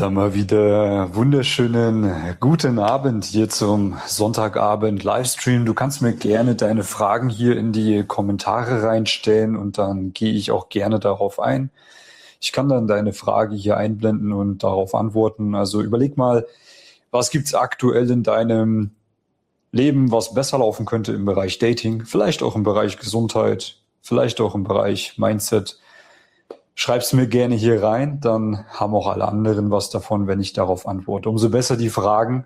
Dann mal wieder wunderschönen guten Abend hier zum Sonntagabend Livestream. Du kannst mir gerne deine Fragen hier in die Kommentare reinstellen und dann gehe ich auch gerne darauf ein. Ich kann dann deine Frage hier einblenden und darauf antworten. Also überleg mal, was gibt's aktuell in deinem Leben, was besser laufen könnte im Bereich Dating, vielleicht auch im Bereich Gesundheit, vielleicht auch im Bereich Mindset. Schreib's mir gerne hier rein, dann haben auch alle anderen was davon, wenn ich darauf antworte. Umso besser die Fragen,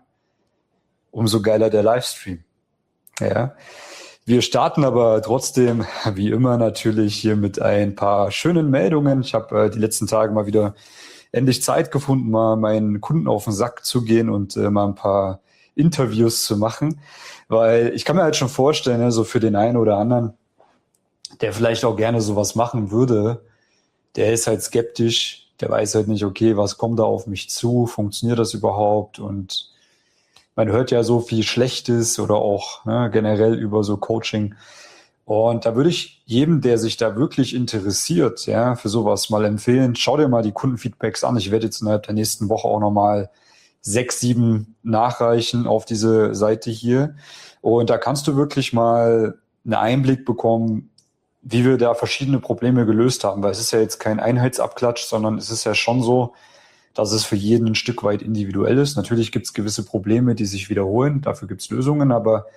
umso geiler der Livestream. Ja. Wir starten aber trotzdem, wie immer natürlich, hier mit ein paar schönen Meldungen. Ich habe die letzten Tage mal wieder endlich Zeit gefunden, mal meinen Kunden auf den Sack zu gehen und mal ein paar Interviews zu machen. Weil ich kann mir halt schon vorstellen, so für den einen oder anderen, der vielleicht auch gerne sowas machen würde, der ist halt skeptisch, der weiß halt nicht, okay, was kommt da auf mich zu, funktioniert das überhaupt? Und man hört ja so viel Schlechtes oder auch generell über so Coaching. Und da würde ich jedem, der sich da wirklich interessiert, ja, für sowas mal empfehlen, schau dir mal die Kundenfeedbacks an. Ich werde jetzt innerhalb der nächsten Woche auch nochmal 6, 7 nachreichen auf diese Seite hier. Und da kannst du wirklich mal einen Einblick bekommen, wie wir da verschiedene Probleme gelöst haben. Weil es ist ja jetzt kein Einheitsabklatsch, sondern es ist ja schon so, dass es für jeden ein Stück weit individuell ist. Natürlich gibt es gewisse Probleme, die sich wiederholen. Dafür gibt es Lösungen. Aber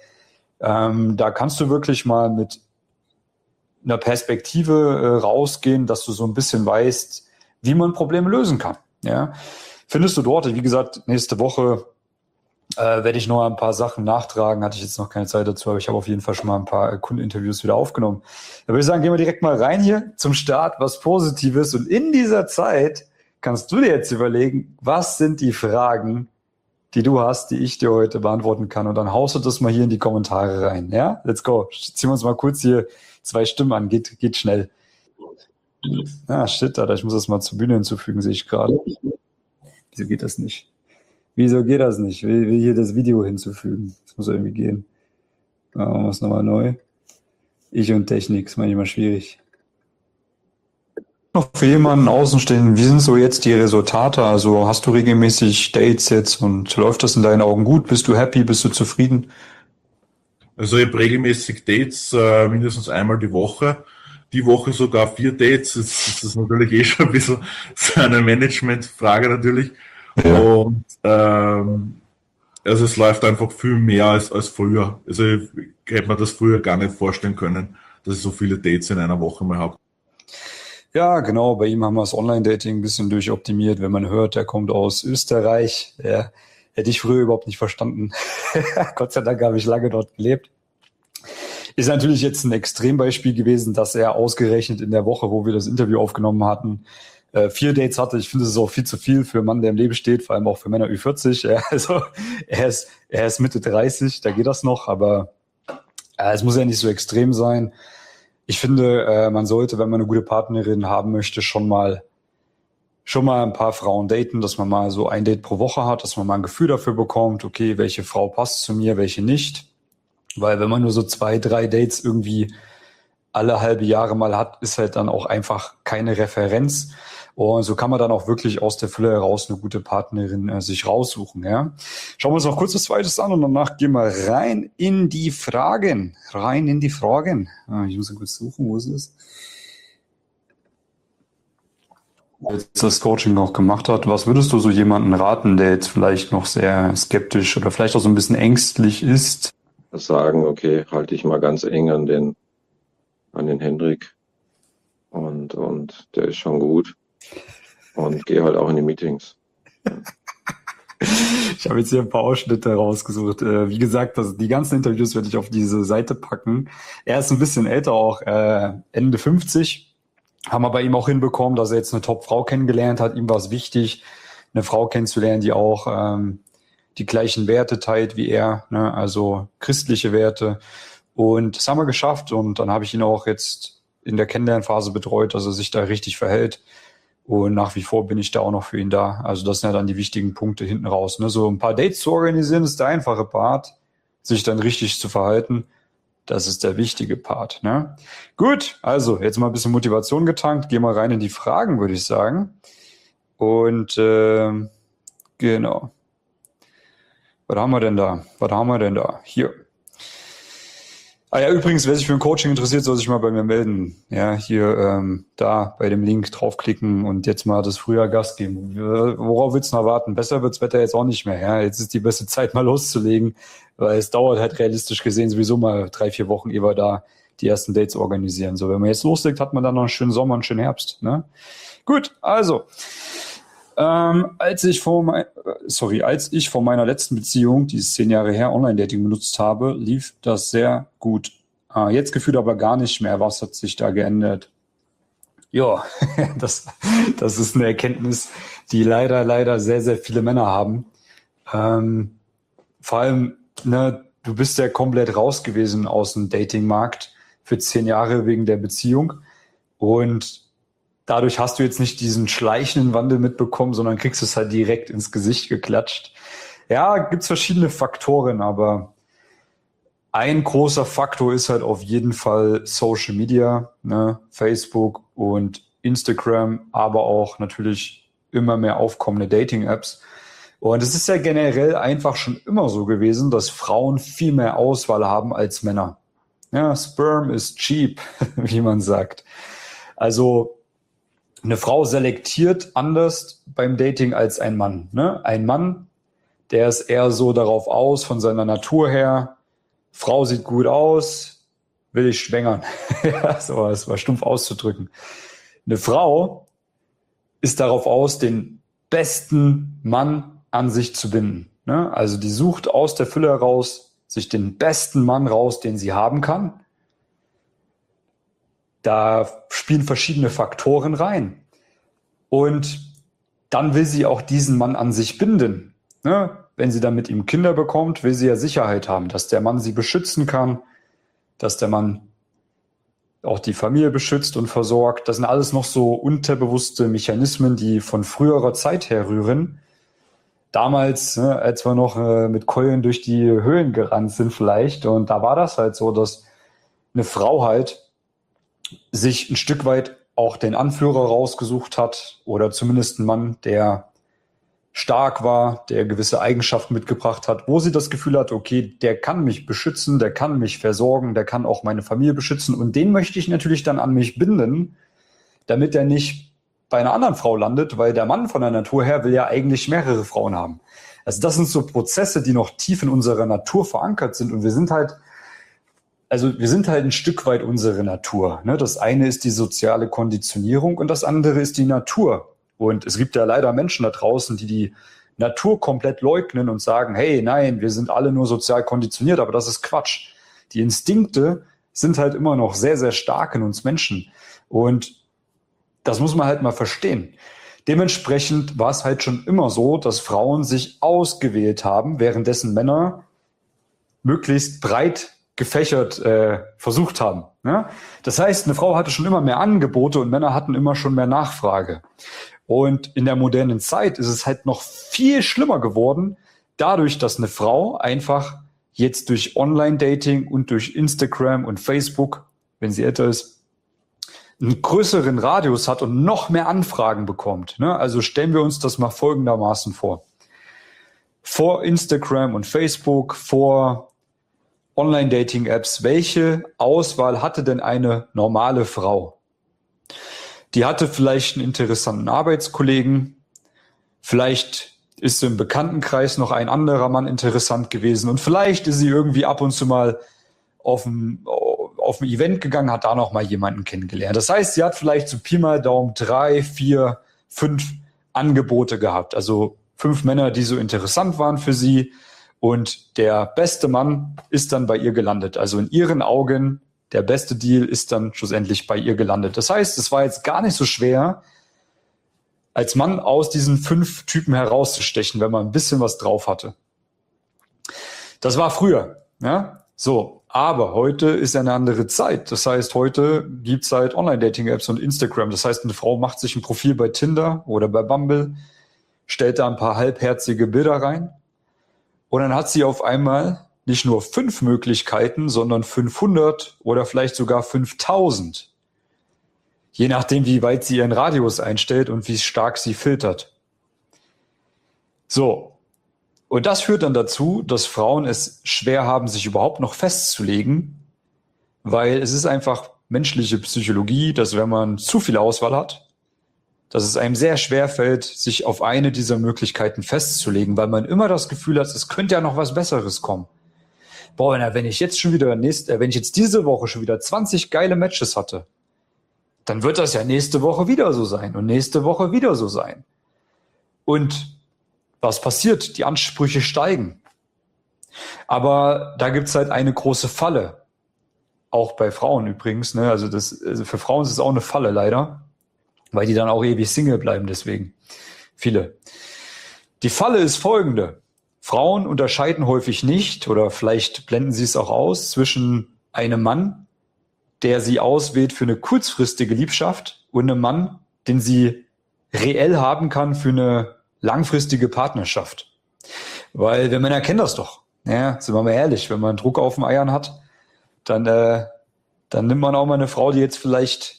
da kannst du wirklich mal mit einer Perspektive rausgehen, dass du so ein bisschen weißt, wie man Probleme lösen kann. Ja? Findest du dort, wie gesagt, nächste Woche werde ich noch ein paar Sachen nachtragen. Hatte ich jetzt noch keine Zeit dazu, aber ich habe auf jeden Fall schon mal ein paar Kundeninterviews wieder aufgenommen. Da würde ich sagen, gehen wir direkt mal rein hier zum Start, was Positives. Und in dieser Zeit kannst du dir jetzt überlegen, was sind die Fragen, die du hast, die ich dir heute beantworten kann. Und dann haust du das mal hier in die Kommentare rein. Ja, let's go. Ziehen wir uns mal kurz hier 2 Stimmen an. Geht schnell. Ah, shit, Alter, ich muss das mal zur Bühne hinzufügen, sehe ich gerade. Wieso geht das nicht? Wieso geht das nicht? Ich will hier das Video hinzufügen. Das muss irgendwie gehen. Machen wir es nochmal neu. Ich und Technik, ist manchmal schwierig. Noch für jemanden Außenstehenden, wie sind so jetzt die Resultate? Also hast du regelmäßig Dates jetzt und läuft das in deinen Augen gut? Bist du happy? Bist du zufrieden? Also ich habe regelmäßig Dates, mindestens einmal die Woche. Die Woche sogar 4 Dates. Jetzt ist das natürlich eh schon ein bisschen so eine Managementfrage natürlich. Ja. Und also es läuft einfach viel mehr als früher. Also ich hätte mir das früher gar nicht vorstellen können, dass ich so viele Dates in einer Woche mal habe. Ja, genau. Bei ihm haben wir das Online-Dating ein bisschen durchoptimiert. Wenn man hört, er kommt aus Österreich, ja, hätte ich früher überhaupt nicht verstanden. Gott sei Dank habe ich lange dort gelebt. Ist natürlich jetzt ein Extrembeispiel gewesen, dass er ausgerechnet in der Woche, wo wir das Interview aufgenommen hatten, 4 Dates hatte. Ich finde, das ist auch viel zu viel für einen Mann, der im Leben steht, vor allem auch für Männer Ü40. Ja, also er ist Mitte 30, da geht das noch, aber es muss ja nicht so extrem sein. Ich finde, man sollte, wenn man eine gute Partnerin haben möchte, schon mal ein paar Frauen daten, dass man mal so ein Date pro Woche hat, dass man mal ein Gefühl dafür bekommt, okay, welche Frau passt zu mir, welche nicht. Weil wenn man nur so 2, 3 Dates irgendwie alle halbe Jahre mal hat, ist halt dann auch einfach keine Referenz. Und so kann man dann auch wirklich aus der Fülle heraus eine gute Partnerin sich raussuchen. Ja? Schauen wir uns noch kurz das Zweites an und danach gehen wir rein in die Fragen. Ich muss kurz suchen, wo ist es? Jetzt das Coaching noch gemacht hat, was würdest du so jemanden raten, der jetzt vielleicht noch sehr skeptisch oder vielleicht auch so ein bisschen ängstlich ist? Sagen, okay, halte ich mal ganz eng an den Hendrik und der ist schon gut und gehe halt auch in die Meetings. Ich habe jetzt hier ein paar Ausschnitte rausgesucht. Wie gesagt, die ganzen Interviews werde ich auf diese Seite packen. Er ist ein bisschen älter, auch Ende 50. Haben wir bei ihm auch hinbekommen, dass er jetzt eine Top-Frau kennengelernt hat. Ihm war es wichtig, eine Frau kennenzulernen, die auch die gleichen Werte teilt wie er, ne? Also christliche Werte. Und das haben wir geschafft. Und dann habe ich ihn auch jetzt in der Kennenlernphase betreut, dass er sich da richtig verhält. Und nach wie vor bin ich da auch noch für ihn da. Also das sind ja dann die wichtigen Punkte hinten raus. Ne? So ein paar Dates zu organisieren ist der einfache Part. Sich dann richtig zu verhalten, das ist der wichtige Part. Ne? Gut, also jetzt mal ein bisschen Motivation getankt. Gehen wir rein in die Fragen, würde ich sagen. Und Genau. Was haben wir denn da? Hier. Ah ja, übrigens, wer sich für ein Coaching interessiert, soll sich mal bei mir melden. Ja, hier, da bei dem Link draufklicken und jetzt mal das Frühjahr Gas geben. Worauf willst du noch warten? Besser wird's Wetter jetzt auch nicht mehr. Ja, jetzt ist die beste Zeit, mal loszulegen, weil es dauert halt realistisch gesehen sowieso mal 3-4 Wochen, ehe wir da die ersten Dates organisieren. So, wenn man jetzt loslegt, hat man dann noch einen schönen Sommer, einen schönen Herbst. Ne? Gut, also. Als ich vor meiner letzten Beziehung, die ist 10 Jahre her, Online-Dating benutzt habe, lief das sehr gut. Jetzt gefühlt aber gar nicht mehr. Was hat sich da geändert? Ja, das ist eine Erkenntnis, die leider sehr, sehr viele Männer haben. Vor allem, ne, du bist ja komplett raus gewesen aus dem Dating-Markt für 10 Jahre wegen der Beziehung und dadurch hast du jetzt nicht diesen schleichenden Wandel mitbekommen, sondern kriegst es halt direkt ins Gesicht geklatscht. Ja, gibt's verschiedene Faktoren, aber ein großer Faktor ist halt auf jeden Fall Social Media, ne? Facebook und Instagram, aber auch natürlich immer mehr aufkommende Dating-Apps. Und es ist ja generell einfach schon immer so gewesen, dass Frauen viel mehr Auswahl haben als Männer. Ja, Sperm is cheap, wie man sagt. Also eine Frau selektiert anders beim Dating als ein Mann. Ne? Ein Mann, der ist eher so darauf aus, von seiner Natur her, Frau sieht gut aus, will ich schwängern. Ja, so, das war stumpf auszudrücken. Eine Frau ist darauf aus, den besten Mann an sich zu binden. Ne? Also die sucht aus der Fülle heraus sich den besten Mann raus, den sie haben kann. Da spielen verschiedene Faktoren rein. Und dann will sie auch diesen Mann an sich binden. Ne? Wenn sie dann mit ihm Kinder bekommt, will sie ja Sicherheit haben, dass der Mann sie beschützen kann, dass der Mann auch die Familie beschützt und versorgt. Das sind alles noch so unterbewusste Mechanismen, die von früherer Zeit herrühren. Damals, ne, als wir noch mit Keulen durch die Höhlen gerannt sind vielleicht. Und da war das halt so, dass eine Frau halt sich ein Stück weit auch den Anführer rausgesucht hat oder zumindest einen Mann, der stark war, der gewisse Eigenschaften mitgebracht hat, wo sie das Gefühl hat, okay, der kann mich beschützen, der kann mich versorgen, der kann auch meine Familie beschützen und den möchte ich natürlich dann an mich binden, damit er nicht bei einer anderen Frau landet, weil der Mann von der Natur her will ja eigentlich mehrere Frauen haben. Also das sind so Prozesse, die noch tief in unserer Natur verankert sind und wir sind halt ein Stück weit unsere Natur. Ne? Das eine ist die soziale Konditionierung und das andere ist die Natur. Und es gibt ja leider Menschen da draußen, die die Natur komplett leugnen und sagen, hey, nein, wir sind alle nur sozial konditioniert, aber das ist Quatsch. Die Instinkte sind halt immer noch sehr, sehr stark in uns Menschen. Und das muss man halt mal verstehen. Dementsprechend war es halt schon immer so, dass Frauen sich ausgewählt haben, währenddessen Männer möglichst breit gefächert versucht haben. Ne? Das heißt, eine Frau hatte schon immer mehr Angebote und Männer hatten immer schon mehr Nachfrage. Und in der modernen Zeit ist es halt noch viel schlimmer geworden, dadurch, dass eine Frau einfach jetzt durch Online-Dating und durch Instagram und Facebook, wenn sie älter ist, einen größeren Radius hat und noch mehr Anfragen bekommt. Ne? Also stellen wir uns das mal folgendermaßen vor. Vor Instagram und Facebook, vor Online-Dating-Apps, welche Auswahl hatte denn eine normale Frau? Die hatte vielleicht einen interessanten Arbeitskollegen, vielleicht ist im Bekanntenkreis noch ein anderer Mann interessant gewesen und vielleicht ist sie irgendwie ab und zu mal auf ein Event gegangen, hat da noch mal jemanden kennengelernt. Das heißt, sie hat vielleicht so Pi mal Daumen 3, 4, 5 Angebote gehabt, also 5 Männer, die so interessant waren für sie. Und der beste Mann ist dann bei ihr gelandet. Also in ihren Augen, der beste Deal ist dann schlussendlich bei ihr gelandet. Das heißt, es war jetzt gar nicht so schwer, als Mann aus diesen 5 Typen herauszustechen, wenn man ein bisschen was drauf hatte. Das war früher. Ja? So, aber heute ist eine andere Zeit. Das heißt, heute gibt's halt Online-Dating-Apps und Instagram. Das heißt, eine Frau macht sich ein Profil bei Tinder oder bei Bumble, stellt da ein paar halbherzige Bilder rein. Und dann hat sie auf einmal nicht nur 5 Möglichkeiten, sondern 500 oder vielleicht sogar 5000. Je nachdem, wie weit sie ihren Radius einstellt und wie stark sie filtert. So. Und das führt dann dazu, dass Frauen es schwer haben, sich überhaupt noch festzulegen, weil es ist einfach menschliche Psychologie, dass wenn man zu viel Auswahl hat, dass es einem sehr schwer fällt, sich auf eine dieser Möglichkeiten festzulegen, weil man immer das Gefühl hat, es könnte ja noch was Besseres kommen. Boah, wenn ich jetzt diese Woche schon wieder 20 geile Matches hatte, dann wird das ja nächste Woche wieder so sein und nächste Woche wieder so sein. Und was passiert? Die Ansprüche steigen. Aber da gibt's halt eine große Falle. Auch bei Frauen übrigens. Ne? Also für Frauen ist es auch eine Falle leider, weil die dann auch ewig Single bleiben deswegen. Viele. Die Falle ist folgende. Frauen unterscheiden häufig nicht, oder vielleicht blenden sie es auch aus, zwischen einem Mann, der sie auswählt für eine kurzfristige Liebschaft, und einem Mann, den sie reell haben kann für eine langfristige Partnerschaft. Weil wir Männer kennen das doch. Ja, sind wir mal ehrlich, wenn man Druck auf den Eiern hat, dann nimmt man auch mal eine Frau, die jetzt vielleicht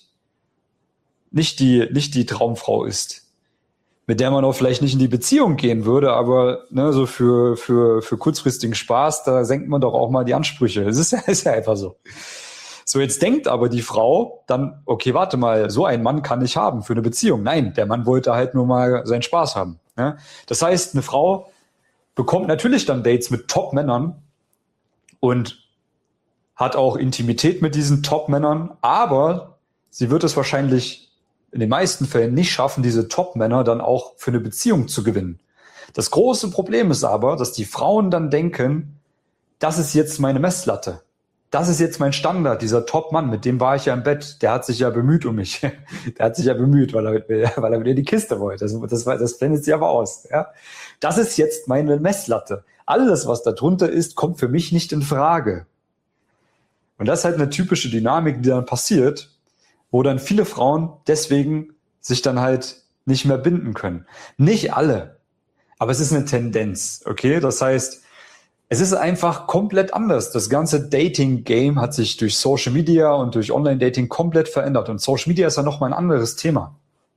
nicht die Traumfrau ist, mit der man auch vielleicht nicht in die Beziehung gehen würde, aber ne, so für kurzfristigen Spaß, da senkt man doch auch mal die Ansprüche. Es ist ja einfach so. So, jetzt denkt aber die Frau dann, okay, warte mal, so einen Mann kann ich haben für eine Beziehung. Nein, der Mann wollte halt nur mal seinen Spaß haben. Ne? Das heißt, eine Frau bekommt natürlich dann Dates mit Top-Männern und hat auch Intimität mit diesen Top-Männern, aber sie wird es wahrscheinlich in den meisten Fällen nicht schaffen, diese Top-Männer dann auch für eine Beziehung zu gewinnen. Das große Problem ist aber, dass die Frauen dann denken, das ist jetzt meine Messlatte. Das ist jetzt mein Standard, dieser Top-Mann, mit dem war ich ja im Bett, der hat sich ja bemüht um mich. Der hat sich ja bemüht, weil er mit mir die Kiste wollte. Das blendet sie aber aus. Ja? Das ist jetzt meine Messlatte. Alles, was da drunter ist, kommt für mich nicht in Frage. Und das ist halt eine typische Dynamik, die dann passiert, wo dann viele Frauen deswegen sich dann halt nicht mehr binden können. Nicht alle, aber es ist eine Tendenz, okay? Das heißt, es ist einfach komplett anders. Das ganze Dating-Game hat sich durch Social Media und durch Online-Dating komplett verändert. Und Social Media ist ja nochmal ein anderes Thema.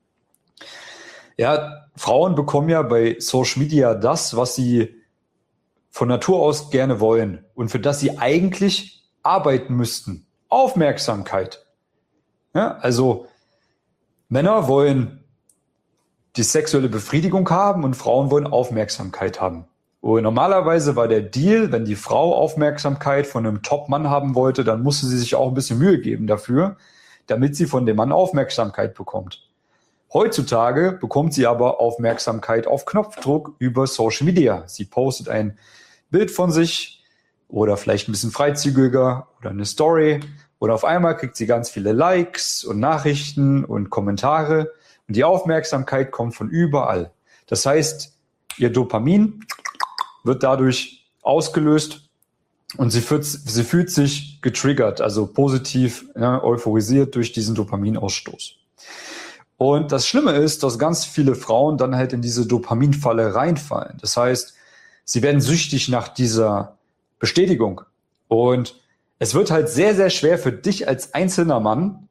Ja, Frauen bekommen ja bei Social Media das, was sie von Natur aus gerne wollen und für das sie eigentlich arbeiten müssten. Aufmerksamkeit. Ja, also Männer wollen die sexuelle Befriedigung haben und Frauen wollen Aufmerksamkeit haben. Und normalerweise war der Deal, wenn die Frau Aufmerksamkeit von einem Top-Mann haben wollte, dann musste sie sich auch ein bisschen Mühe geben dafür, damit sie von dem Mann Aufmerksamkeit bekommt. Heutzutage bekommt sie aber Aufmerksamkeit auf Knopfdruck über Social Media. Sie postet ein Bild von sich oder vielleicht ein bisschen freizügiger oder eine Story und auf einmal kriegt sie ganz viele Likes und Nachrichten und Kommentare und die Aufmerksamkeit kommt von überall. Das heißt, ihr Dopamin wird dadurch ausgelöst und sie fühlt sich getriggert, also positiv, ja, euphorisiert durch diesen Dopaminausstoß. Und das Schlimme ist, dass ganz viele Frauen dann halt in diese Dopaminfalle reinfallen. Das heißt, sie werden süchtig nach dieser Bestätigung. Und es wird halt sehr, sehr schwer für dich als einzelner Mann,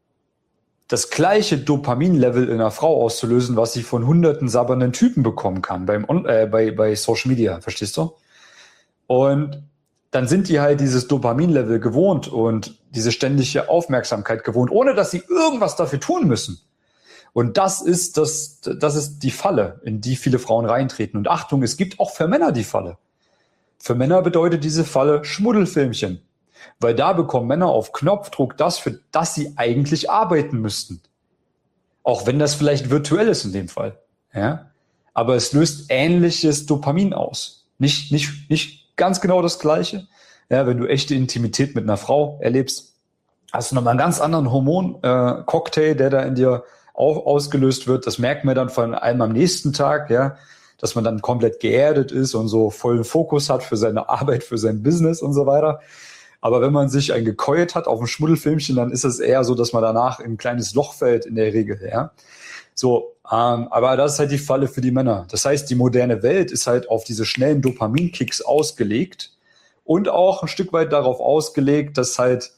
das gleiche Dopaminlevel in einer Frau auszulösen, was sie von hunderten sabbernden Typen bekommen kann bei Social Media, verstehst du? Und dann sind die halt dieses Dopaminlevel gewohnt und diese ständige Aufmerksamkeit gewohnt, ohne dass sie irgendwas dafür tun müssen. Und das ist die Falle, in die viele Frauen reintreten. Und Achtung, es gibt auch für Männer die Falle. Für Männer bedeutet diese Falle Schmuddelfilmchen. Weil da bekommen Männer auf Knopfdruck das, für das sie eigentlich arbeiten müssten. Auch wenn das vielleicht virtuell ist in dem Fall. Ja? Aber es löst ähnliches Dopamin aus. Nicht ganz genau das Gleiche. Ja, wenn du echte Intimität mit einer Frau erlebst, hast du nochmal einen ganz anderen Hormon-Cocktail, der da in dir auch ausgelöst wird. Das merkt man dann vor allem am nächsten Tag, ja, dass man dann komplett geerdet ist und so vollen Fokus hat für seine Arbeit, für sein Business und so weiter. Aber wenn man sich gekeult hat auf ein Schmuddelfilmchen, dann ist es eher so, dass man danach in ein kleines Loch fällt in der Regel. Ja? So, aber das ist halt die Falle für die Männer. Das heißt, die moderne Welt ist halt auf diese schnellen Dopaminkicks ausgelegt und auch ein Stück weit darauf ausgelegt, dass halt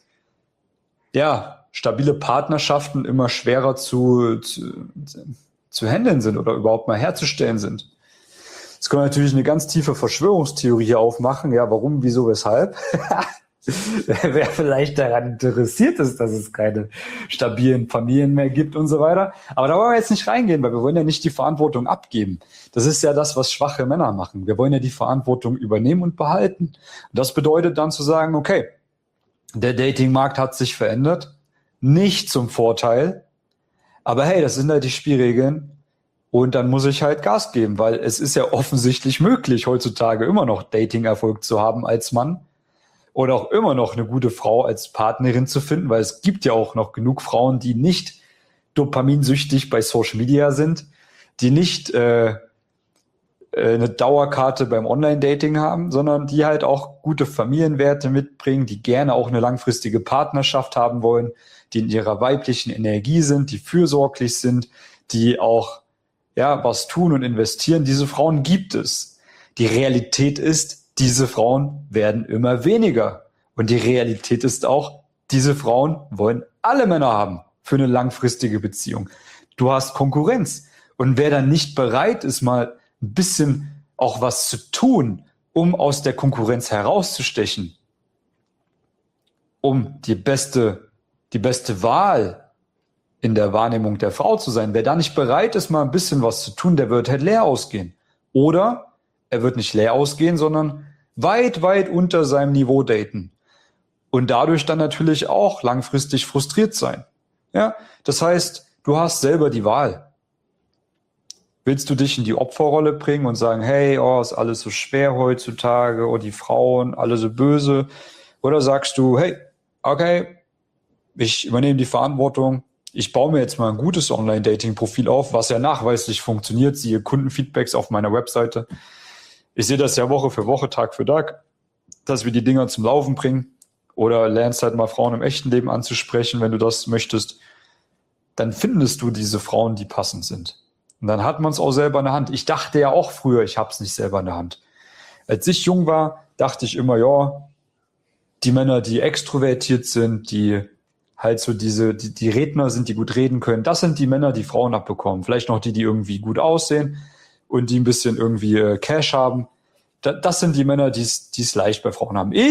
ja stabile Partnerschaften immer schwerer zu handeln sind oder überhaupt mal herzustellen sind. Es Jetzt können wir natürlich eine ganz tiefe Verschwörungstheorie hier aufmachen. Ja, warum, wieso, weshalb? Wer vielleicht daran interessiert ist, dass es keine stabilen Familien mehr gibt und so weiter. Aber da wollen wir jetzt nicht reingehen, weil wir wollen ja nicht die Verantwortung abgeben. Das ist ja das, was schwache Männer machen. Wir wollen ja die Verantwortung übernehmen und behalten. Und das bedeutet dann zu sagen, okay, der Datingmarkt hat sich verändert, nicht zum Vorteil, aber hey, das sind halt die Spielregeln und dann muss ich halt Gas geben, weil es ist ja offensichtlich möglich, heutzutage immer noch Dating-Erfolg zu haben als Mann. Oder auch immer noch eine gute Frau als Partnerin zu finden, weil es gibt ja auch noch genug Frauen, die nicht dopaminsüchtig bei Social Media sind, die nicht eine Dauerkarte beim Online-Dating haben, sondern die halt auch gute Familienwerte mitbringen, die gerne auch eine langfristige Partnerschaft haben wollen, die in ihrer weiblichen Energie sind, die fürsorglich sind, die auch was tun und investieren. Diese Frauen gibt es. Die Realität ist, diese Frauen werden immer weniger. Und die Realität ist auch, diese Frauen wollen alle Männer haben für eine langfristige Beziehung. Du hast Konkurrenz. Und wer dann nicht bereit ist, mal ein bisschen auch was zu tun, um aus der Konkurrenz herauszustechen, um die beste Wahl in der Wahrnehmung der Frau zu sein, wer da nicht bereit ist, mal ein bisschen was zu tun, der wird halt leer ausgehen. Oder er wird nicht leer ausgehen, sondern weit, weit unter seinem Niveau daten. Und dadurch dann natürlich auch langfristig frustriert sein. Ja, das heißt, du hast selber die Wahl. Willst du dich in die Opferrolle bringen und sagen, hey, ist alles so schwer heutzutage, die Frauen, alle so böse? Oder sagst du, hey, okay, ich übernehme die Verantwortung, ich baue mir jetzt mal ein gutes Online-Dating-Profil auf, was ja nachweislich funktioniert, siehe Kundenfeedbacks auf meiner Webseite. Ich sehe das ja Woche für Woche, Tag für Tag, dass wir die Dinger zum Laufen bringen. Oder lernst halt mal Frauen im echten Leben anzusprechen, wenn du das möchtest. Dann findest du diese Frauen, die passend sind. Und dann hat man es auch selber in der Hand. Ich dachte ja auch früher, ich habe es nicht selber in der Hand. Als ich jung war, dachte ich immer, die Männer, die extrovertiert sind, die halt so die Redner sind, die gut reden können, das sind die Männer, die Frauen abbekommen. Vielleicht noch die irgendwie gut aussehen und die ein bisschen irgendwie Cash haben. Das sind die Männer, die es leicht bei Frauen haben.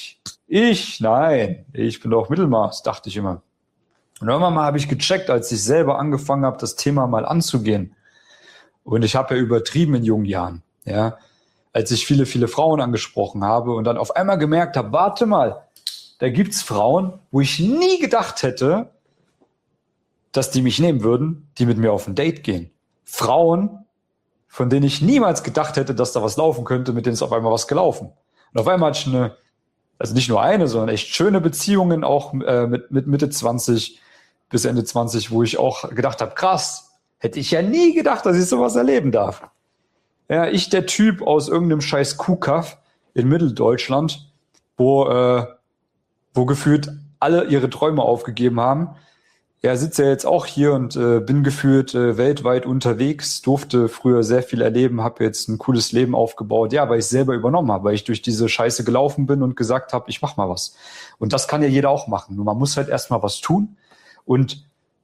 Nein, ich bin doch Mittelmaß, dachte ich immer. Und irgendwann mal habe ich gecheckt, als ich selber angefangen habe, das Thema mal anzugehen. Und ich habe ja übertrieben in jungen Jahren, als ich viele, viele Frauen angesprochen habe und dann auf einmal gemerkt habe, warte mal, da gibt's Frauen, wo ich nie gedacht hätte, dass die mich nehmen würden, die mit mir auf ein Date gehen. Frauen, von denen ich niemals gedacht hätte, dass da was laufen könnte, mit denen ist auf einmal was gelaufen. Und auf einmal hatte ich also nicht nur eine, sondern echt schöne Beziehungen, auch mit Mitte 20 bis Ende 20, wo ich auch gedacht habe, krass, hätte ich ja nie gedacht, dass ich sowas erleben darf. Ja, ich, der Typ aus irgendeinem scheiß Kuhkaff in Mitteldeutschland, wo gefühlt alle ihre Träume aufgegeben haben. Ja, sitze ja jetzt auch hier und bin gefühlt weltweit unterwegs, durfte früher sehr viel erleben, habe jetzt ein cooles Leben aufgebaut, weil ich selber übernommen habe, weil ich durch diese Scheiße gelaufen bin und gesagt habe, ich mach mal was. Und das kann ja jeder auch machen. Nur man muss halt erstmal was tun und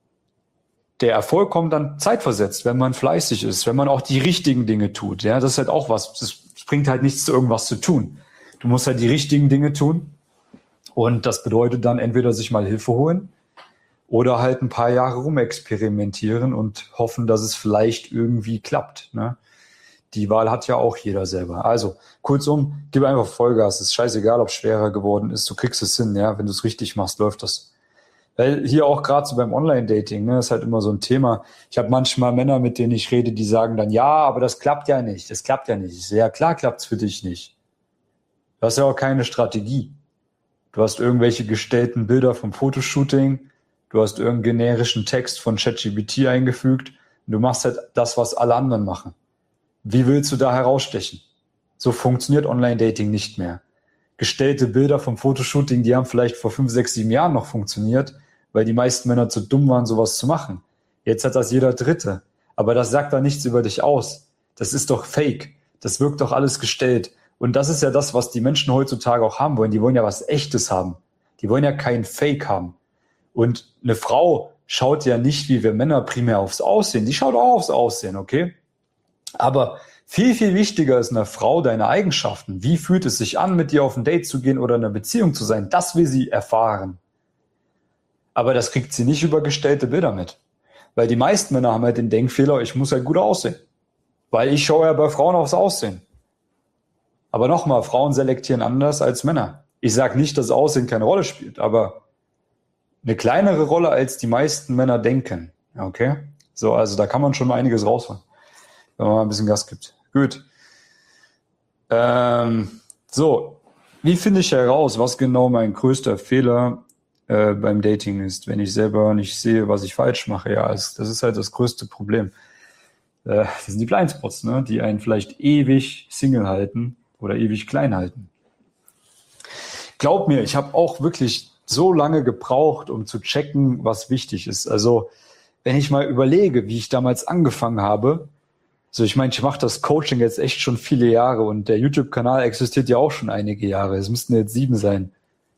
der Erfolg kommt dann zeitversetzt, wenn man fleißig ist, wenn man auch die richtigen Dinge tut. Ja, das ist halt auch was. Das bringt halt nichts, irgendwas zu tun. Du musst halt die richtigen Dinge tun. Und das bedeutet dann entweder sich mal Hilfe holen oder halt ein paar Jahre rumexperimentieren und hoffen, dass es vielleicht irgendwie klappt. Ne? Die Wahl hat ja auch jeder selber. Also kurzum, gib einfach Vollgas. Es ist scheißegal, ob es schwerer geworden ist. Du kriegst es hin. Ja, wenn du es richtig machst, läuft das. Weil hier auch gerade so beim Online-Dating, ist halt immer so ein Thema. Ich habe manchmal Männer, mit denen ich rede, die sagen dann, ja, aber das klappt ja nicht. Das klappt ja nicht. Ich so, ja, klar klappt's für dich nicht. Du hast ja auch keine Strategie. Du hast irgendwelche gestellten Bilder vom Fotoshooting, du hast irgendeinen generischen Text von ChatGPT eingefügt und du machst halt das, was alle anderen machen. Wie willst du da herausstechen? So funktioniert Online-Dating nicht mehr. Gestellte Bilder vom Fotoshooting, die haben vielleicht vor 5, 6, 7 Jahren noch funktioniert, weil die meisten Männer zu dumm waren, sowas zu machen. Jetzt hat das jeder Dritte. Aber das sagt da nichts über dich aus. Das ist doch fake. Das wirkt doch alles gestellt. Und das ist ja das, was die Menschen heutzutage auch haben wollen. Die wollen ja was Echtes haben. Die wollen ja kein Fake haben. Und eine Frau schaut ja nicht, wie wir Männer, primär aufs Aussehen. Die schaut auch aufs Aussehen, okay? Aber Viel, viel wichtiger ist einer Frau deine Eigenschaften. Wie fühlt es sich an, mit dir auf ein Date zu gehen oder in einer Beziehung zu sein? Das will sie erfahren. Aber das kriegt sie nicht über gestellte Bilder mit. Weil die meisten Männer haben halt den Denkfehler, ich muss halt gut aussehen. Weil ich schaue ja bei Frauen aufs Aussehen. Aber nochmal, Frauen selektieren anders als Männer. Ich sage nicht, dass Aussehen keine Rolle spielt, aber eine kleinere Rolle, als die meisten Männer denken. Okay? So, also da kann man schon mal einiges rausholen, wenn man mal ein bisschen Gas gibt. Gut. So, wie finde ich heraus, was genau mein größter Fehler beim Dating ist, wenn ich selber nicht sehe, was ich falsch mache? Ja, das ist halt das größte Problem. Das sind die Blindspots, ne, die einen vielleicht ewig Single halten oder ewig klein halten. Glaub mir, ich habe auch wirklich so lange gebraucht, um zu checken, was wichtig ist. Also, wenn ich mal überlege, wie ich damals angefangen habe, so ich meine, ich mache das Coaching jetzt echt schon viele Jahre und der YouTube-Kanal existiert ja auch schon einige Jahre. Es müssten jetzt 7 sein.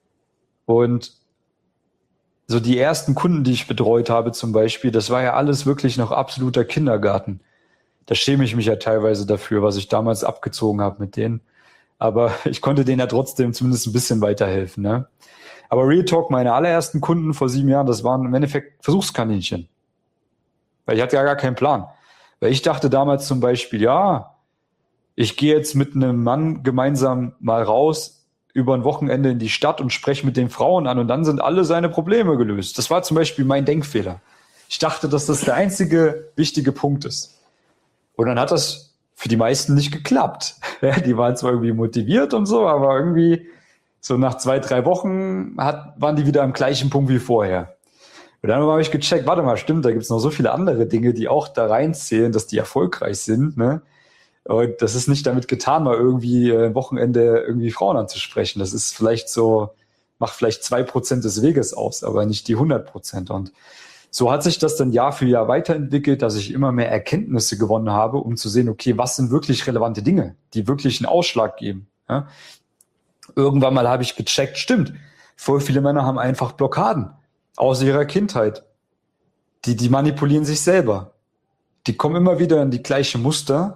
Und so die ersten Kunden, die ich betreut habe zum Beispiel, das war ja alles wirklich noch absoluter Kindergarten. Da schäme ich mich ja teilweise dafür, was ich damals abgezogen habe mit denen. Aber ich konnte denen ja trotzdem zumindest ein bisschen weiterhelfen. Ne? Aber Real Talk, meine allerersten Kunden vor 7 Jahren, das waren im Endeffekt Versuchskaninchen. Weil ich hatte ja gar keinen Plan. Weil ich dachte damals zum Beispiel, ja, ich gehe jetzt mit einem Mann gemeinsam mal raus über ein Wochenende in die Stadt und spreche mit den Frauen an und dann sind alle seine Probleme gelöst. Das war zum Beispiel mein Denkfehler. Ich dachte, dass das der einzige wichtige Punkt ist. Und dann hat das für die meisten nicht geklappt. Ja, die waren zwar irgendwie motiviert und so, aber irgendwie so nach 2, 3 Wochen waren die wieder am gleichen Punkt wie vorher. Und dann habe ich gecheckt, warte mal, stimmt, da gibt es noch so viele andere Dinge, die auch da reinzählen, dass die erfolgreich sind. Ne? Und das ist nicht damit getan, mal irgendwie ein Wochenende irgendwie Frauen anzusprechen. Das ist vielleicht so, macht vielleicht 2% des Weges aus, aber nicht die 100%. Und so hat sich das dann Jahr für Jahr weiterentwickelt, dass ich immer mehr Erkenntnisse gewonnen habe, um zu sehen, okay, was sind wirklich relevante Dinge, die wirklich einen Ausschlag geben. Ja? Irgendwann mal habe ich gecheckt, stimmt, voll viele Männer haben einfach Blockaden aus ihrer Kindheit. Die manipulieren sich selber. Die kommen immer wieder in die gleichen Muster.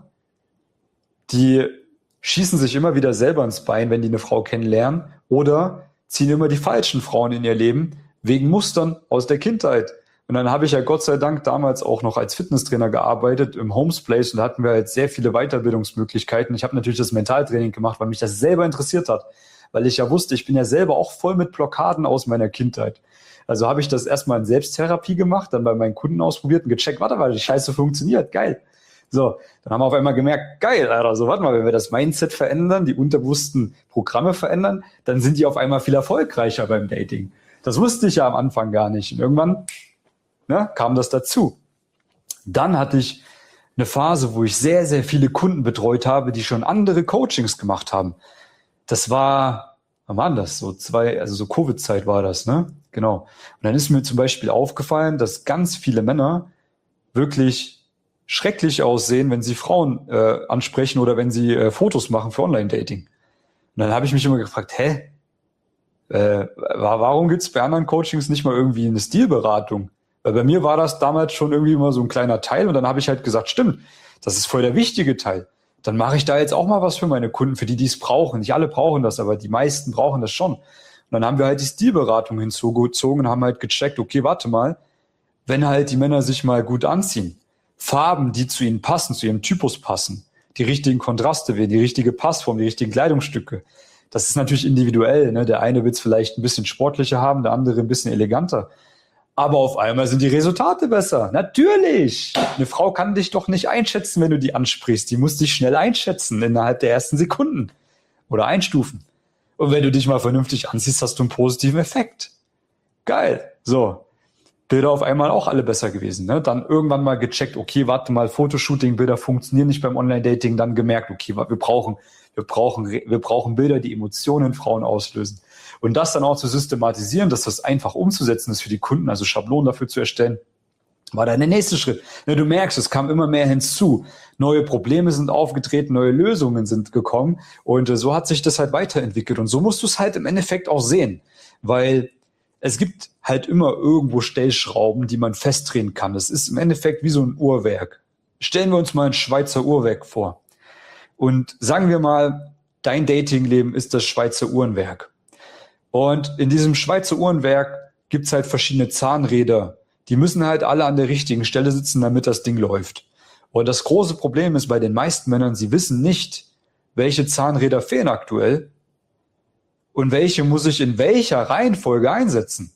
Die schießen sich immer wieder selber ins Bein, wenn die eine Frau kennenlernen. Oder ziehen immer die falschen Frauen in ihr Leben wegen Mustern aus der Kindheit. Und dann habe ich ja Gott sei Dank damals auch noch als Fitnesstrainer gearbeitet im Homes Place und da hatten wir halt sehr viele Weiterbildungsmöglichkeiten. Ich habe natürlich das Mentaltraining gemacht, weil mich das selber interessiert hat. Weil ich ja wusste, ich bin ja selber auch voll mit Blockaden aus meiner Kindheit. Also habe ich das erstmal in Selbsttherapie gemacht, dann bei meinen Kunden ausprobiert und gecheckt, warte mal, die Scheiße funktioniert, geil. So, dann haben wir auf einmal gemerkt, geil, Alter, so warte mal, wenn wir das Mindset verändern, die unterbewussten Programme verändern, dann sind die auf einmal viel erfolgreicher beim Dating. Das wusste ich ja am Anfang gar nicht. Und irgendwann kam das dazu. Dann hatte ich eine Phase, wo ich sehr, sehr viele Kunden betreut habe, die schon andere Coachings gemacht haben. Das war, wann war das? So Covid-Zeit war das, ne? Genau. Und dann ist mir zum Beispiel aufgefallen, dass ganz viele Männer wirklich schrecklich aussehen, wenn sie Frauen ansprechen oder wenn sie Fotos machen für Online-Dating. Und dann habe ich mich immer gefragt, warum gibt es bei anderen Coachings nicht mal irgendwie eine Stilberatung? Weil bei mir war das damals schon irgendwie immer so ein kleiner Teil und dann habe ich halt gesagt, stimmt, das ist voll der wichtige Teil. Dann mache ich da jetzt auch mal was für meine Kunden, für die es brauchen. Nicht alle brauchen das, aber die meisten brauchen das schon. Und dann haben wir halt die Stilberatung hinzugezogen und haben halt gecheckt, okay, warte mal, wenn halt die Männer sich mal gut anziehen, Farben, die zu ihnen passen, zu ihrem Typus passen, die richtigen Kontraste wählen, die richtige Passform, die richtigen Kleidungsstücke. Das ist natürlich individuell. Ne? Der eine will es vielleicht ein bisschen sportlicher haben, der andere ein bisschen eleganter. Aber auf einmal sind die Resultate besser. Natürlich. Eine Frau kann dich doch nicht einschätzen, wenn du die ansprichst. Die muss dich schnell einschätzen innerhalb der ersten Sekunden oder einstufen. Und wenn du dich mal vernünftig anziehst, hast du einen positiven Effekt. Geil. So. Bilder auf einmal auch alle besser gewesen. Ne? Dann irgendwann mal gecheckt, okay, warte mal, Fotoshooting-Bilder funktionieren nicht beim Online-Dating. Dann gemerkt, okay, wir brauchen Bilder, die Emotionen in Frauen auslösen. Und das dann auch zu systematisieren, dass das einfach umzusetzen ist für die Kunden, also Schablonen dafür zu erstellen, war dann der nächste Schritt. Ja, du merkst, es kam immer mehr hinzu. Neue Probleme sind aufgetreten, neue Lösungen sind gekommen und so hat sich das halt weiterentwickelt. Und so musst du es halt im Endeffekt auch sehen, weil es gibt halt immer irgendwo Stellschrauben, die man festdrehen kann. Das ist im Endeffekt wie so ein Uhrwerk. Stellen wir uns mal ein Schweizer Uhrwerk vor. Und sagen wir mal, dein Datingleben ist das Schweizer Uhrenwerk. Und in diesem Schweizer Uhrenwerk gibt's halt verschiedene Zahnräder. Die müssen halt alle an der richtigen Stelle sitzen, damit das Ding läuft. Und das große Problem ist bei den meisten Männern, sie wissen nicht, welche Zahnräder fehlen aktuell und welche muss ich in welcher Reihenfolge einsetzen.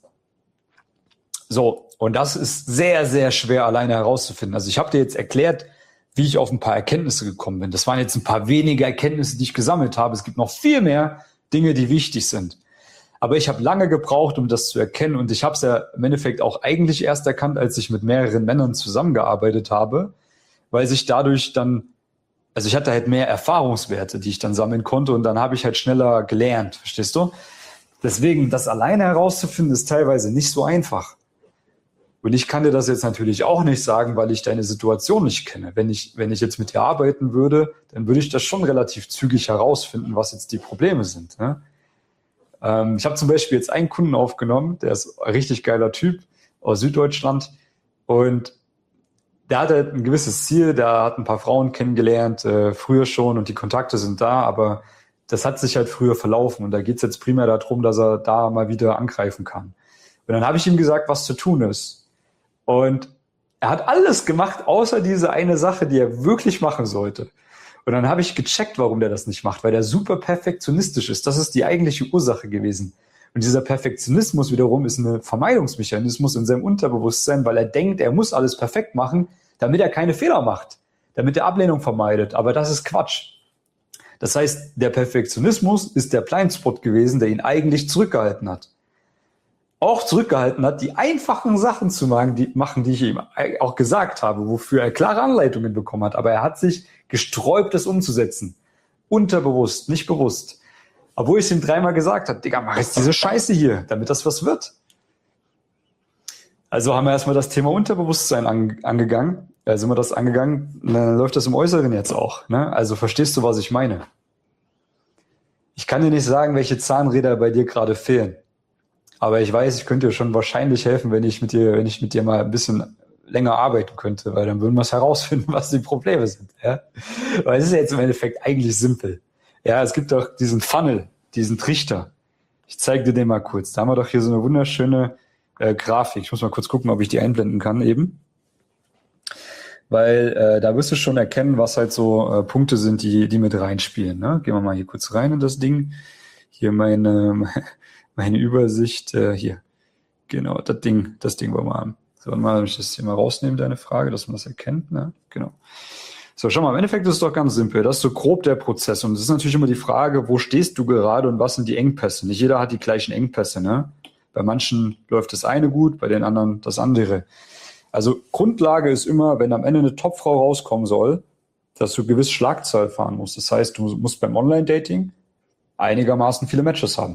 So, und das ist sehr, sehr schwer alleine herauszufinden. Also ich habe dir jetzt erklärt, wie ich auf ein paar Erkenntnisse gekommen bin. Das waren jetzt ein paar wenige Erkenntnisse, die ich gesammelt habe. Es gibt noch viel mehr Dinge, die wichtig sind. Aber ich habe lange gebraucht, um das zu erkennen. Und ich habe es ja im Endeffekt auch eigentlich erst erkannt, als ich mit mehreren Männern zusammengearbeitet habe, weil sich dadurch dann, also ich hatte halt mehr Erfahrungswerte, die ich dann sammeln konnte. Und dann habe ich halt schneller gelernt, verstehst du? Deswegen, das alleine herauszufinden, ist teilweise nicht so einfach. Und ich kann dir das jetzt natürlich auch nicht sagen, weil ich deine Situation nicht kenne. Wenn ich jetzt mit dir arbeiten würde, dann würde ich das schon relativ zügig herausfinden, was jetzt die Probleme sind. Ne? Ich habe zum Beispiel jetzt einen Kunden aufgenommen, der ist ein richtig geiler Typ aus Süddeutschland und der hat halt ein gewisses Ziel, der hat ein paar Frauen kennengelernt, früher schon und die Kontakte sind da, aber das hat sich halt früher verlaufen und da geht es jetzt primär darum, dass er da mal wieder angreifen kann. Und dann habe ich ihm gesagt, was zu tun ist. Und er hat alles gemacht, außer diese eine Sache, die er wirklich machen sollte. Und dann habe ich gecheckt, warum der das nicht macht, weil der super perfektionistisch ist. Das ist die eigentliche Ursache gewesen. Und dieser Perfektionismus wiederum ist ein Vermeidungsmechanismus in seinem Unterbewusstsein, weil er denkt, er muss alles perfekt machen, damit er keine Fehler macht, damit er Ablehnung vermeidet. Aber das ist Quatsch. Das heißt, der Perfektionismus ist der Blindspot gewesen, der ihn eigentlich zurückgehalten hat. Auch zurückgehalten hat, die einfachen Sachen zu machen, die ich ihm auch gesagt habe, wofür er klare Anleitungen bekommen hat. Aber er hat sich gesträubt, das umzusetzen. Unterbewusst, nicht bewusst. Obwohl ich es ihm dreimal gesagt habe, Digga, mach jetzt diese Scheiße hier, damit das was wird. Also haben wir erstmal das Thema Unterbewusstsein angegangen. Sind wir das angegangen, dann läuft das im Äußeren jetzt auch. Ne? Also verstehst du, was ich meine? Ich kann dir nicht sagen, welche Zahnräder bei dir gerade fehlen. Aber ich weiß, ich könnte dir schon wahrscheinlich helfen, wenn ich mit dir mal ein bisschen länger arbeiten könnte, weil dann würden wir es herausfinden, was die Probleme sind. Ja? Weil es ist ja jetzt im Endeffekt eigentlich simpel. Ja, es gibt doch diesen Funnel, diesen Trichter. Ich zeige dir den mal kurz. Da haben wir doch hier so eine wunderschöne Grafik. Ich muss mal kurz gucken, ob ich die einblenden kann eben. Weil da wirst du schon erkennen, was halt so Punkte sind, die mit reinspielen. Ne? Gehen wir mal hier kurz rein in das Ding. Hier meine Übersicht, hier, genau, das Ding wollen wir haben. So, mal, wenn ich das hier mal rausnehme, deine Frage, dass man das erkennt, ne? Genau. So, schau mal, im Endeffekt ist es doch ganz simpel. Das ist so grob der Prozess. Und es ist natürlich immer die Frage, wo stehst du gerade und was sind die Engpässe? Nicht jeder hat die gleichen Engpässe, ne? Bei manchen läuft das eine gut, bei den anderen das andere. Also Grundlage ist immer, wenn am Ende eine Topfrau rauskommen soll, dass du gewisse Schlagzahl fahren musst. Das heißt, du musst beim Online-Dating einigermaßen viele Matches haben.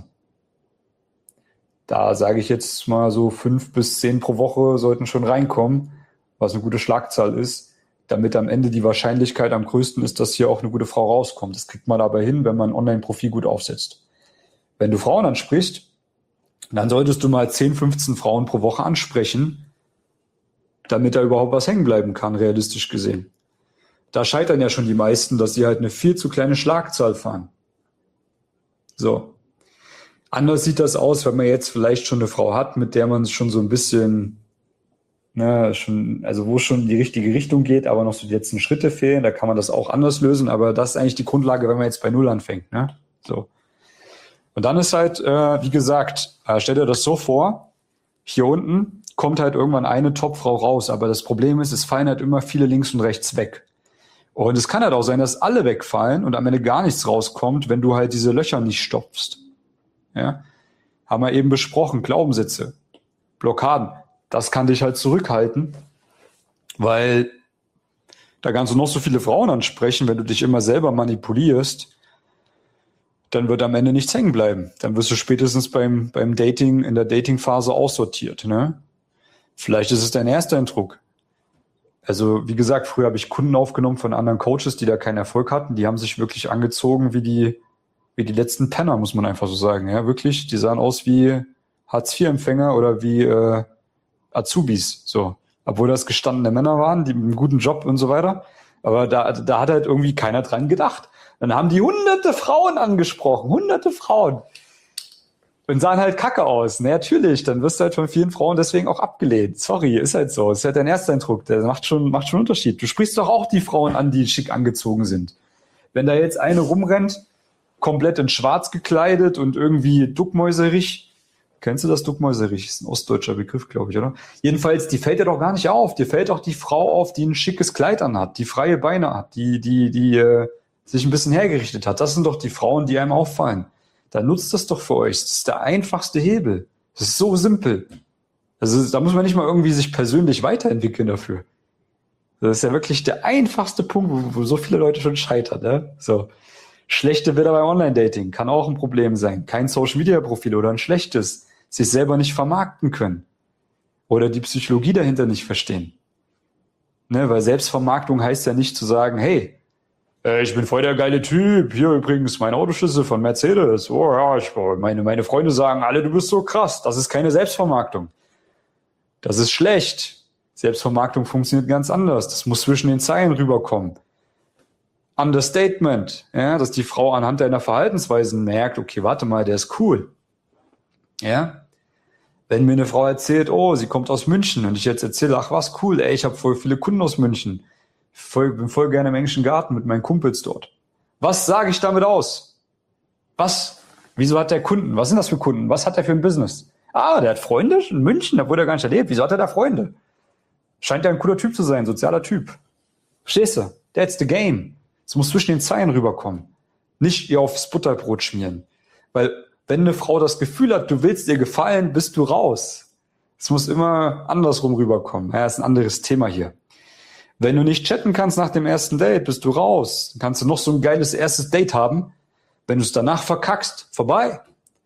Da sage ich jetzt mal so 5 bis 10 pro Woche sollten schon reinkommen, was eine gute Schlagzahl ist, damit am Ende die Wahrscheinlichkeit am größten ist, dass hier auch eine gute Frau rauskommt. Das kriegt man aber hin, wenn man ein Online-Profil gut aufsetzt. Wenn du Frauen ansprichst, dann solltest du mal 10, 15 Frauen pro Woche ansprechen, damit da überhaupt was hängen bleiben kann, realistisch gesehen. Da scheitern ja schon die meisten, dass sie halt eine viel zu kleine Schlagzahl fahren. So. Anders sieht das aus, wenn man jetzt vielleicht schon eine Frau hat, mit der man schon so ein bisschen, also wo schon die richtige Richtung geht, aber noch so die letzten Schritte fehlen, da kann man das auch anders lösen, aber das ist eigentlich die Grundlage, wenn man jetzt bei Null anfängt, ne? So. Und dann ist halt, wie gesagt, stell dir das so vor, hier unten kommt halt irgendwann eine Topfrau raus, aber das Problem ist, es fallen halt immer viele links und rechts weg. Und es kann halt auch sein, dass alle wegfallen und am Ende gar nichts rauskommt, wenn du halt diese Löcher nicht stopfst. Ja, haben wir eben besprochen, Glaubenssätze, Blockaden. Das kann dich halt zurückhalten, weil da kannst du noch so viele Frauen ansprechen, wenn du dich immer selber manipulierst, dann wird am Ende nichts hängen bleiben. Dann wirst du spätestens beim Dating, in der Datingphase aussortiert. Ne? Vielleicht ist es dein erster Eindruck. Also wie gesagt, früher habe ich Kunden aufgenommen von anderen Coaches, die da keinen Erfolg hatten. Die haben sich wirklich angezogen wie die letzten Penner, muss man einfach so sagen. Ja, wirklich, die sahen aus wie Hartz-IV-Empfänger oder wie Azubis, so. Obwohl das gestandene Männer waren, die mit einem guten Job und so weiter. Aber da hat halt irgendwie keiner dran gedacht. Dann haben die hunderte Frauen angesprochen, hunderte Frauen. Und sahen halt kacke aus. Na, natürlich, dann wirst du halt von vielen Frauen deswegen auch abgelehnt. Sorry, ist halt so. Ist halt dein Ersteindruck. Der macht schon einen Unterschied. Du sprichst doch auch die Frauen an, die schick angezogen sind. Wenn da jetzt eine rumrennt, komplett in schwarz gekleidet und irgendwie duckmäuserig. Kennst du das Duckmäuserig? Ist ein ostdeutscher Begriff, glaube ich, oder? Jedenfalls, die fällt dir doch gar nicht auf. Dir fällt doch die Frau auf, die ein schickes Kleid anhat, die freie Beine hat, die sich ein bisschen hergerichtet hat. Das sind doch die Frauen, die einem auffallen. Dann nutzt das doch für euch. Das ist der einfachste Hebel. Das ist so simpel. Also da muss man nicht mal irgendwie sich persönlich weiterentwickeln dafür. Das ist ja wirklich der einfachste Punkt, wo so viele Leute schon scheitern. Ne? So. Schlechte Bilder beim Online-Dating kann auch ein Problem sein. Kein Social-Media-Profil oder ein schlechtes. Sich selber nicht vermarkten können. Oder die Psychologie dahinter nicht verstehen. Ne? Weil Selbstvermarktung heißt ja nicht zu sagen, hey, ich bin voll der geile Typ. Hier übrigens mein Autoschlüssel von Mercedes. Oh ja, meine Freunde sagen alle, du bist so krass. Das ist keine Selbstvermarktung. Das ist schlecht. Selbstvermarktung funktioniert ganz anders. Das muss zwischen den Zeilen rüberkommen. Understatement, ja, dass die Frau anhand deiner Verhaltensweisen merkt, okay, warte mal, der ist cool. Ja. Wenn mir eine Frau erzählt, oh, sie kommt aus München und ich jetzt erzähle, ach was, cool, ey, ich habe voll viele Kunden aus München. Bin voll gerne im Englischen Garten mit meinen Kumpels dort. Was sage ich damit aus? Was? Wieso hat der Kunden? Was sind das für Kunden? Was hat er für ein Business? Ah, der hat Freunde in München, da wurde er gar nicht erlebt. Wieso hat er da Freunde? Scheint ja ein cooler Typ zu sein, sozialer Typ. Verstehst du? That's the game. Es muss zwischen den Zeilen rüberkommen. Nicht ihr aufs Butterbrot schmieren. Weil wenn eine Frau das Gefühl hat, du willst ihr gefallen, bist du raus. Es muss immer andersrum rüberkommen. Ja, ist ein anderes Thema hier. Wenn du nicht chatten kannst nach dem ersten Date, bist du raus. Dann kannst du noch so ein geiles erstes Date haben. Wenn du es danach verkackst, vorbei.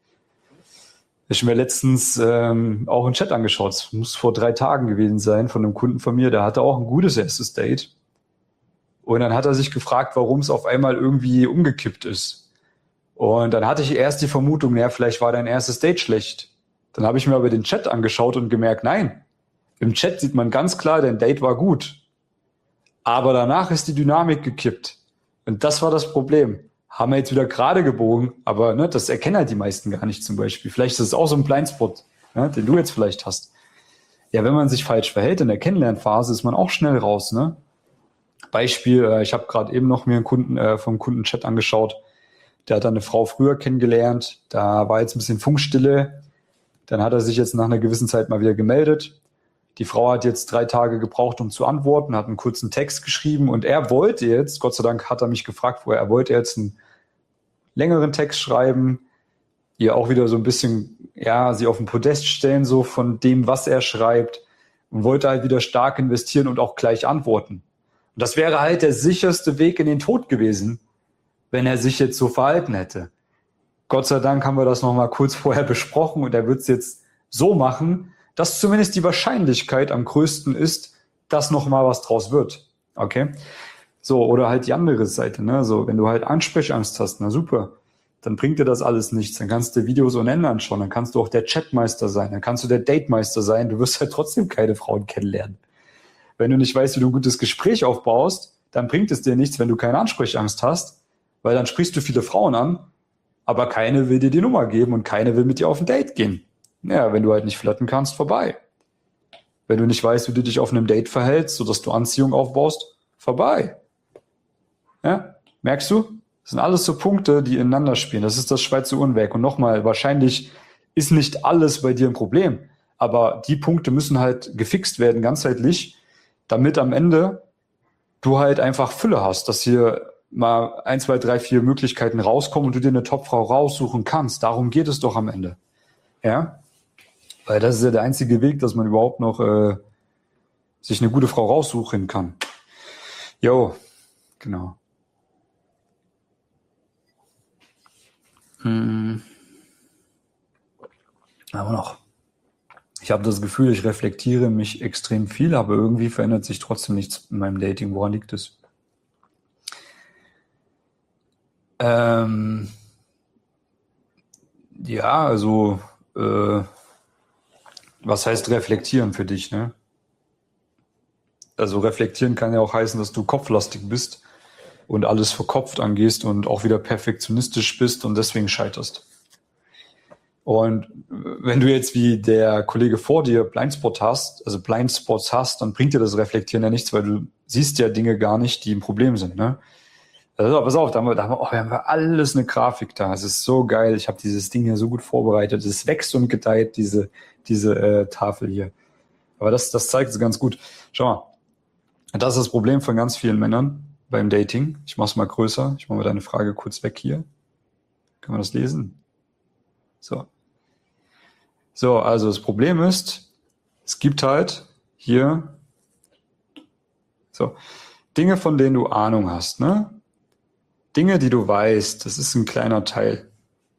Ich habe mir letztens auch einen Chat angeschaut. Es muss vor 3 Tagen gewesen sein von einem Kunden von mir. Der hatte auch ein gutes erstes Date. Und dann hat er sich gefragt, warum es auf einmal irgendwie umgekippt ist. Und dann hatte ich erst die Vermutung, naja, vielleicht war dein erstes Date schlecht. Dann habe ich mir aber den Chat angeschaut und gemerkt, nein. Im Chat sieht man ganz klar, dein Date war gut. Aber danach ist die Dynamik gekippt. Und das war das Problem. Haben wir jetzt wieder gerade gebogen, aber ne, das erkennen halt die meisten gar nicht zum Beispiel. Vielleicht ist es auch so ein Blindspot, ne, den du jetzt vielleicht hast. Ja, wenn man sich falsch verhält in der Kennenlernphase, ist man auch schnell raus. Ne? Beispiel, ich habe gerade eben noch mir einen Kunden vom Kundenchat angeschaut. Der hat eine Frau früher kennengelernt. Da war jetzt ein bisschen Funkstille. Dann hat er sich jetzt nach einer gewissen Zeit mal wieder gemeldet. Die Frau hat jetzt 3 Tage gebraucht, um zu antworten, hat einen kurzen Text geschrieben und er wollte jetzt, Gott sei Dank hat er mich gefragt, er wollte jetzt einen längeren Text schreiben, ihr auch wieder so ein bisschen, ja, sie auf den Podest stellen, so von dem, was er schreibt und wollte halt wieder stark investieren und auch gleich antworten. Und das wäre halt der sicherste Weg in den Tod gewesen, wenn er sich jetzt so verhalten hätte. Gott sei Dank haben wir das nochmal kurz vorher besprochen und er wird es jetzt so machen, dass zumindest die Wahrscheinlichkeit am größten ist, dass nochmal was draus wird. Okay? So, oder halt die andere Seite, ne? So, wenn du halt Ansprechangst hast, na super, dann bringt dir das alles nichts. Dann kannst du Videos ohne Ende anschauen, dann kannst du auch der Chatmeister sein, dann kannst du der Datemeister sein, du wirst halt trotzdem keine Frauen kennenlernen. Wenn du nicht weißt, wie du ein gutes Gespräch aufbaust, dann bringt es dir nichts, wenn du keine Ansprechangst hast, weil dann sprichst du viele Frauen an, aber keine will dir die Nummer geben und keine will mit dir auf ein Date gehen. Ja, wenn du halt nicht flirten kannst, vorbei. Wenn du nicht weißt, wie du dich auf einem Date verhältst, sodass du Anziehung aufbaust, vorbei. Ja, merkst du? Das sind alles so Punkte, die ineinander spielen. Das ist das Schweizer Uhrwerk. Und nochmal, wahrscheinlich ist nicht alles bei dir ein Problem, aber die Punkte müssen halt gefixt werden, ganzheitlich, damit am Ende du halt einfach Fülle hast, dass hier mal 1, 2, 3, 4 Möglichkeiten rauskommen und du dir eine Topfrau raussuchen kannst. Darum geht es doch am Ende. Ja? Weil das ist ja der einzige Weg, dass man überhaupt noch sich eine gute Frau raussuchen kann. Jo, genau. Aber noch. Ich habe das Gefühl, ich reflektiere mich extrem viel, aber irgendwie verändert sich trotzdem nichts in meinem Dating. Woran liegt es? Ja, also was heißt reflektieren für dich, ne? Also reflektieren kann ja auch heißen, dass du kopflastig bist und alles verkopft angehst und auch wieder perfektionistisch bist und deswegen scheiterst. Und wenn du jetzt wie der Kollege vor dir Blindspots hast, dann bringt dir das Reflektieren ja nichts, weil du siehst ja Dinge gar nicht, die ein Problem sind. Ne? Also pass auf, wir haben alles eine Grafik da. Es ist so geil. Ich habe dieses Ding hier so gut vorbereitet. Es wächst und gedeiht, diese Tafel hier. Aber das zeigt es ganz gut. Schau mal, das ist das Problem von ganz vielen Männern beim Dating. Ich mache es mal größer. Ich mache mal deine Frage kurz weg hier. Kann man das lesen? So, also das Problem ist, es gibt halt hier so Dinge, von denen du Ahnung hast, ne? Dinge, die du weißt, das ist ein kleiner Teil.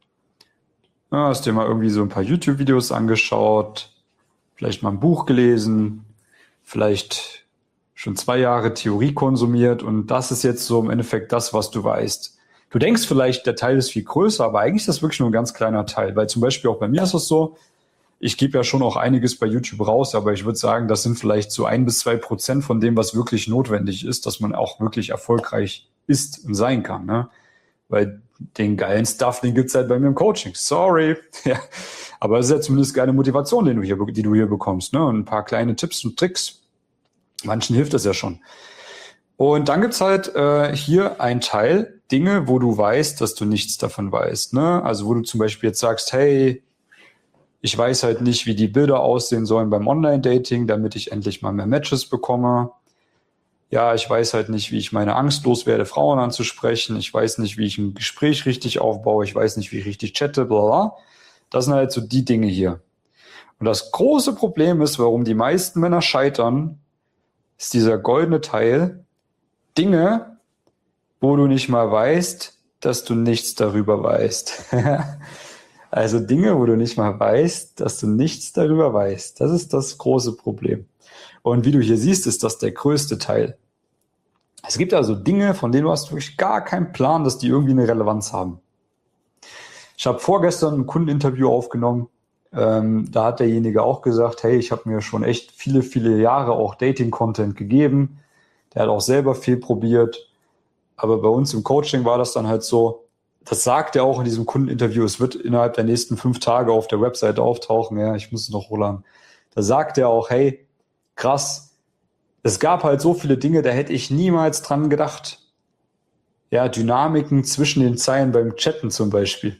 Ja, hast dir mal irgendwie so ein paar YouTube-Videos angeschaut, vielleicht mal ein Buch gelesen, vielleicht schon 2 Jahre Theorie konsumiert und das ist jetzt so im Endeffekt das, was du weißt. Du denkst vielleicht, der Teil ist viel größer, aber eigentlich ist das wirklich nur ein ganz kleiner Teil, weil zum Beispiel auch bei mir ist es so, ich gebe ja schon auch einiges bei YouTube raus, aber ich würde sagen, das sind vielleicht so 1-2% von dem, was wirklich notwendig ist, dass man auch wirklich erfolgreich ist und sein kann. Ne? Weil den geilen Stuff, den gibt's halt bei mir im Coaching. Sorry. Ja. Aber es ist ja zumindest geile Motivation, die du hier bekommst. Ne? Und ein paar kleine Tipps und Tricks. Manchen hilft das ja schon. Und dann gibt's halt hier ein Teil, Dinge, wo du weißt, dass du nichts davon weißt. Ne? Also wo du zum Beispiel jetzt sagst, hey, ich weiß halt nicht, wie die Bilder aussehen sollen beim Online-Dating, damit ich endlich mal mehr Matches bekomme. Ja, ich weiß halt nicht, wie ich meine Angst loswerde, Frauen anzusprechen. Ich weiß nicht, wie ich ein Gespräch richtig aufbaue. Ich weiß nicht, wie ich richtig chatte, bla bla. Das sind halt so die Dinge hier. Und das große Problem ist, warum die meisten Männer scheitern, ist dieser goldene Teil. Dinge, wo du nicht mal weißt, dass du nichts darüber weißt. Also Dinge, wo du nicht mal weißt, dass du nichts darüber weißt. Das ist das große Problem. Und wie du hier siehst, ist das der größte Teil. Es gibt also Dinge, von denen du hast wirklich gar keinen Plan, dass die irgendwie eine Relevanz haben. Ich habe vorgestern ein Kundeninterview aufgenommen. Da hat derjenige auch gesagt, hey, ich habe mir schon echt viele, viele Jahre auch Dating-Content gegeben. Der hat auch selber viel probiert. Aber bei uns im Coaching war das dann halt so, das sagt er auch in diesem Kundeninterview, es wird innerhalb der nächsten 5 Tage auf der Webseite auftauchen. Ja, ich muss es noch hochladen. Da sagt er auch, hey, krass, es gab halt so viele Dinge, da hätte ich niemals dran gedacht. Ja, Dynamiken zwischen den Zeilen beim Chatten zum Beispiel.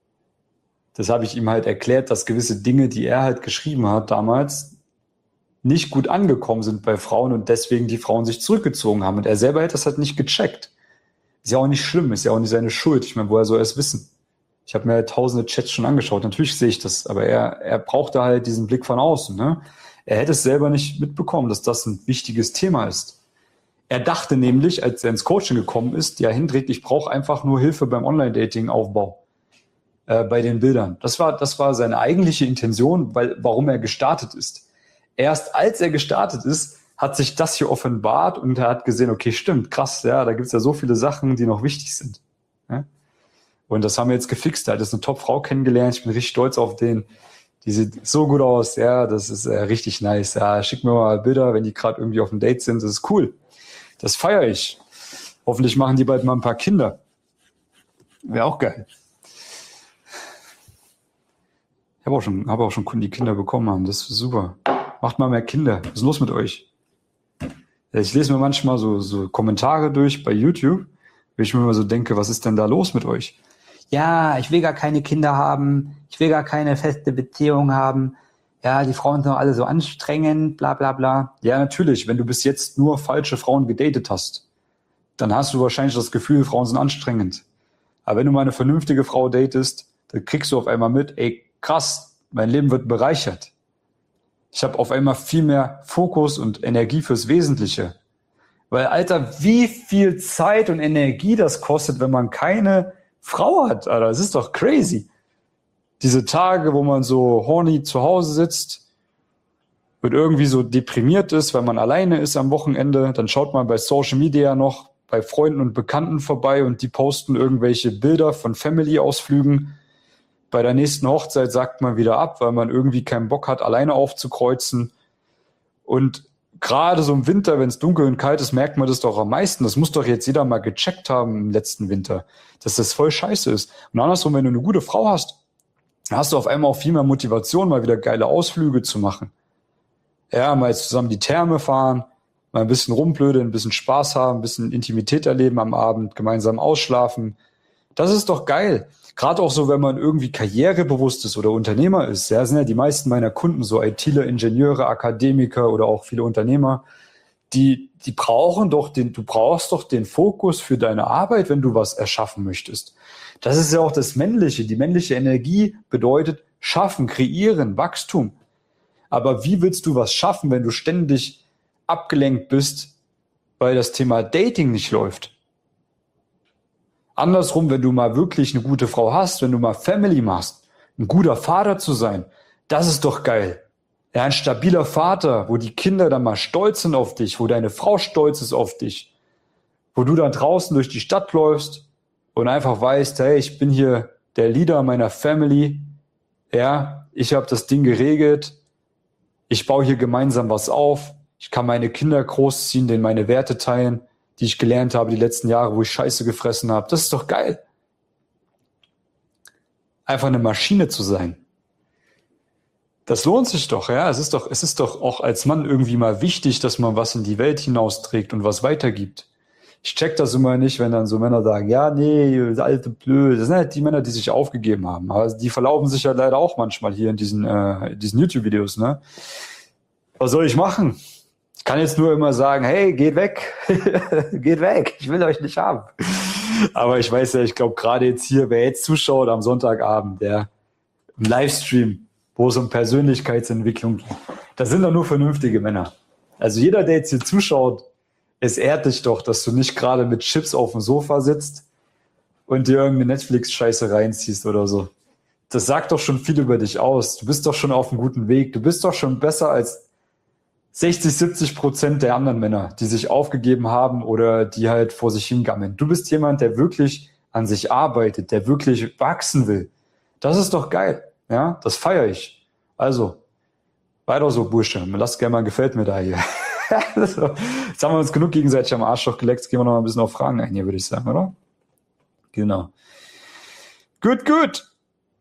Das habe ich ihm halt erklärt, dass gewisse Dinge, die er halt geschrieben hat damals, nicht gut angekommen sind bei Frauen und deswegen die Frauen sich zurückgezogen haben. Und er selber hätte das halt nicht gecheckt. Ist ja auch nicht schlimm, ist ja auch nicht seine Schuld. Ich meine, woher soll er es wissen? Ich habe mir halt tausende Chats schon angeschaut. Natürlich sehe ich das, aber er brauchte halt diesen Blick von außen. Ne? Er hätte es selber nicht mitbekommen, dass das ein wichtiges Thema ist. Er dachte nämlich, als er ins Coaching gekommen ist, ja Hendrik, ich brauche einfach nur Hilfe beim Online-Dating-Aufbau bei den Bildern. Das war seine eigentliche Intention, warum er gestartet ist. Erst als er gestartet ist, hat sich das hier offenbart und er hat gesehen, okay, stimmt, krass, ja, da gibt's ja so viele Sachen, die noch wichtig sind. Ja? Und das haben wir jetzt gefixt. Er hat jetzt eine Top-Frau kennengelernt. Ich bin richtig stolz auf den. Die sieht so gut aus. Ja, das ist richtig nice. Ja, schick mir mal Bilder, wenn die gerade irgendwie auf einem Date sind. Das ist cool. Das feiere ich. Hoffentlich machen die bald mal ein paar Kinder. Wäre auch geil. Ich habe auch schon Kunden, die Kinder bekommen haben. Das ist super. Macht mal mehr Kinder. Was ist los mit euch? Ich lese mir manchmal so Kommentare durch bei YouTube, wo ich mir immer so denke, was ist denn da los mit euch? Ja, ich will gar keine Kinder haben, ich will gar keine feste Beziehung haben. Ja, die Frauen sind doch alle so anstrengend, bla bla bla. Ja, natürlich, wenn du bis jetzt nur falsche Frauen gedatet hast, dann hast du wahrscheinlich das Gefühl, Frauen sind anstrengend. Aber wenn du mal eine vernünftige Frau datest, dann kriegst du auf einmal mit, ey, krass, mein Leben wird bereichert. Ich habe auf einmal viel mehr Fokus und Energie fürs Wesentliche. Weil, Alter, wie viel Zeit und Energie das kostet, wenn man keine Frau hat, Alter. Das ist doch crazy. Diese Tage, wo man so horny zu Hause sitzt und irgendwie so deprimiert ist, weil man alleine ist am Wochenende, dann schaut man bei Social Media noch bei Freunden und Bekannten vorbei und die posten irgendwelche Bilder von Family-Ausflügen. Bei der nächsten Hochzeit sagt man wieder ab, weil man irgendwie keinen Bock hat, alleine aufzukreuzen. Und gerade so im Winter, wenn es dunkel und kalt ist, merkt man das doch am meisten. Das muss doch jetzt jeder mal gecheckt haben im letzten Winter, dass das voll scheiße ist. Und andersrum, wenn du eine gute Frau hast, dann hast du auf einmal auch viel mehr Motivation, mal wieder geile Ausflüge zu machen. Ja, mal jetzt zusammen die Therme fahren, mal ein bisschen rumblödeln, ein bisschen Spaß haben, ein bisschen Intimität erleben am Abend, gemeinsam ausschlafen. Das ist doch geil. Gerade auch so, wenn man irgendwie karrierebewusst ist oder Unternehmer ist. Ja, sind ja die meisten meiner Kunden so ITler, Ingenieure, Akademiker oder auch viele Unternehmer. Die brauchen doch du brauchst doch den Fokus für deine Arbeit, wenn du was erschaffen möchtest. Das ist ja auch das Männliche. Die männliche Energie bedeutet schaffen, kreieren, Wachstum. Aber wie willst du was schaffen, wenn du ständig abgelenkt bist, weil das Thema Dating nicht läuft? Andersrum, wenn du mal wirklich eine gute Frau hast, wenn du mal Family machst, ein guter Vater zu sein, das ist doch geil. Ja, ein stabiler Vater, wo die Kinder dann mal stolz sind auf dich, wo deine Frau stolz ist auf dich, wo du dann draußen durch die Stadt läufst und einfach weißt, hey, ich bin hier der Leader meiner Family, ja, ich habe das Ding geregelt, ich baue hier gemeinsam was auf, ich kann meine Kinder großziehen, denen meine Werte teilen, die ich gelernt habe die letzten Jahre, wo ich Scheiße gefressen habe. Das ist doch geil. Einfach eine Maschine zu sein. Das lohnt sich doch, ja. Es ist doch auch als Mann irgendwie mal wichtig, dass man was in die Welt hinausträgt und was weitergibt. Ich check das immer nicht, wenn dann so Männer sagen, ja, nee, alte Blöd. Das sind halt die Männer, die sich aufgegeben haben. Aber die verlaufen sich ja leider auch manchmal hier in diesen YouTube-Videos, ne? Was soll ich machen? Ich kann jetzt nur immer sagen, hey, geht weg, geht weg, ich will euch nicht haben. Aber ich weiß ja, ich glaube gerade jetzt hier, wer jetzt zuschaut am Sonntagabend, der im Livestream, wo es um Persönlichkeitsentwicklung geht, da sind doch nur vernünftige Männer. Also jeder, der jetzt hier zuschaut, es ehrt dich doch, dass du nicht gerade mit Chips auf dem Sofa sitzt und dir irgendeine Netflix-Scheiße reinziehst oder so. Das sagt doch schon viel über dich aus. Du bist doch schon auf einem guten Weg. Du bist doch schon besser als 60-70% der anderen Männer, die sich aufgegeben haben oder die halt vor sich hingammeln. Du bist jemand, der wirklich an sich arbeitet, der wirklich wachsen will. Das ist doch geil. Ja, das feiere ich. Also, weiter so, Bursche. Lasst gerne mal, gefällt mir da hier. Jetzt haben wir uns genug gegenseitig am Arschloch geleckt. Jetzt gehen wir noch mal ein bisschen auf Fragen ein hier, würde ich sagen, oder? Genau. Gut.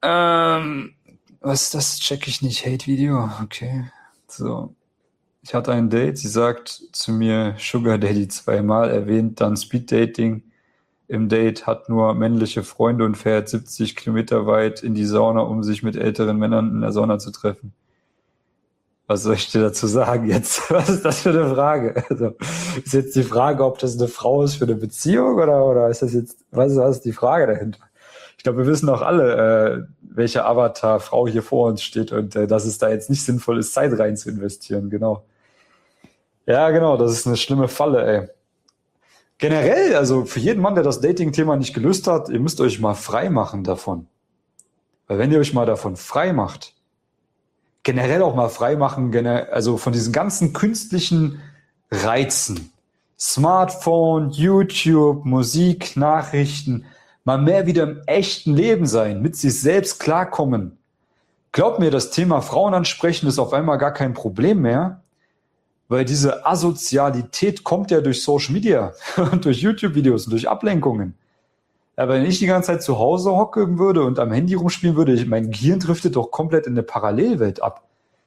Was ist das? Check ich nicht. Hate-Video. Okay. So. Ich hatte ein Date, sie sagt zu mir Sugar Daddy 2-mal, erwähnt dann Speed Dating im Date, hat nur männliche Freunde und fährt 70 Kilometer weit in die Sauna, um sich mit älteren Männern in der Sauna zu treffen. Was soll ich dir dazu sagen jetzt? Was ist das für eine Frage? Also, ist jetzt die Frage, ob das eine Frau ist für eine Beziehung oder ist das jetzt, was ist die Frage dahinter? Ich glaube, wir wissen auch alle, welche Avatar-Frau hier vor uns steht und dass es da jetzt nicht sinnvoll ist, Zeit rein zu investieren, genau. Ja, genau, das ist eine schlimme Falle, ey. Generell, also für jeden Mann, der das Dating-Thema nicht gelöst hat, ihr müsst euch mal frei machen davon. Weil wenn ihr euch mal davon frei macht, generell auch mal frei machen, also von diesen ganzen künstlichen Reizen, Smartphone, YouTube, Musik, Nachrichten, mal mehr wieder im echten Leben sein, mit sich selbst klarkommen. Glaubt mir, das Thema Frauen ansprechen ist auf einmal gar kein Problem mehr, weil diese Asozialität kommt ja durch Social Media und durch YouTube-Videos und durch Ablenkungen. Aber wenn ich die ganze Zeit zu Hause hocken würde und am Handy rumspielen würde, mein Gehirn driftet doch komplett in eine Parallelwelt ab.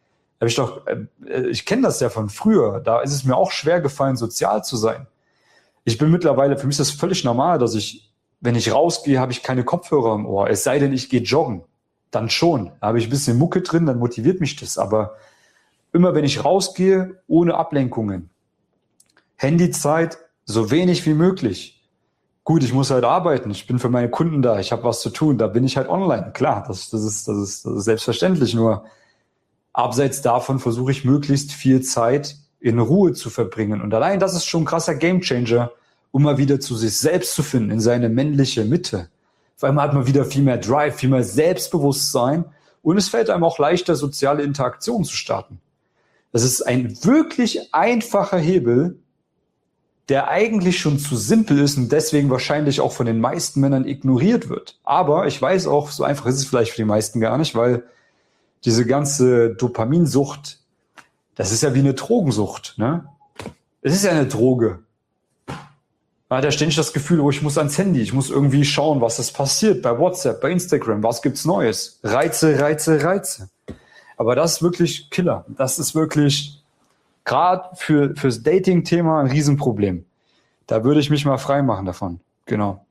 Ich kenne das ja von früher, da ist es mir auch schwer gefallen, sozial zu sein. Ich bin mittlerweile, für mich ist das völlig normal, dass wenn ich rausgehe, habe ich keine Kopfhörer im Ohr. Es sei denn, ich gehe joggen. Dann schon. Da habe ich ein bisschen Mucke drin, dann motiviert mich das. Aber immer wenn ich rausgehe, ohne Ablenkungen. Handyzeit, so wenig wie möglich. Gut, ich muss halt arbeiten. Ich bin für meine Kunden da. Ich habe was zu tun. Da bin ich halt online. Klar, das ist selbstverständlich. Nur abseits davon versuche ich möglichst viel Zeit in Ruhe zu verbringen. Und allein das ist schon ein krasser Gamechanger, um mal wieder zu sich selbst zu finden, in seine männliche Mitte. Vor allem hat man wieder viel mehr Drive, viel mehr Selbstbewusstsein und es fällt einem auch leichter, soziale Interaktionen zu starten. Das ist ein wirklich einfacher Hebel, der eigentlich schon zu simpel ist und deswegen wahrscheinlich auch von den meisten Männern ignoriert wird. Aber ich weiß auch, so einfach ist es vielleicht für die meisten gar nicht, weil diese ganze Dopaminsucht, Das ist ja wie eine Drogensucht, ne? Es ist ja eine Droge. Man hat ja ständig das Gefühl, oh, ich muss ans Handy, ich muss irgendwie schauen, was ist passiert bei WhatsApp, bei Instagram, was gibt's Neues? Reize, Reize, Reize. Aber das ist wirklich Killer. Das ist wirklich gerade fürs Dating-Thema ein Riesenproblem. Da würde ich mich mal frei machen davon. Genau.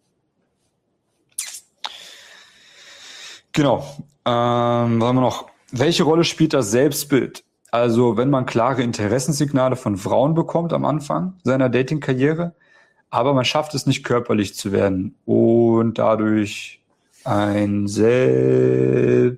Genau. Was haben wir noch? Welche Rolle spielt das Selbstbild? Also wenn man klare Interessenssignale von Frauen bekommt am Anfang seiner Dating-Karriere, aber man schafft es nicht, körperlich zu werden und dadurch ein Selbstbild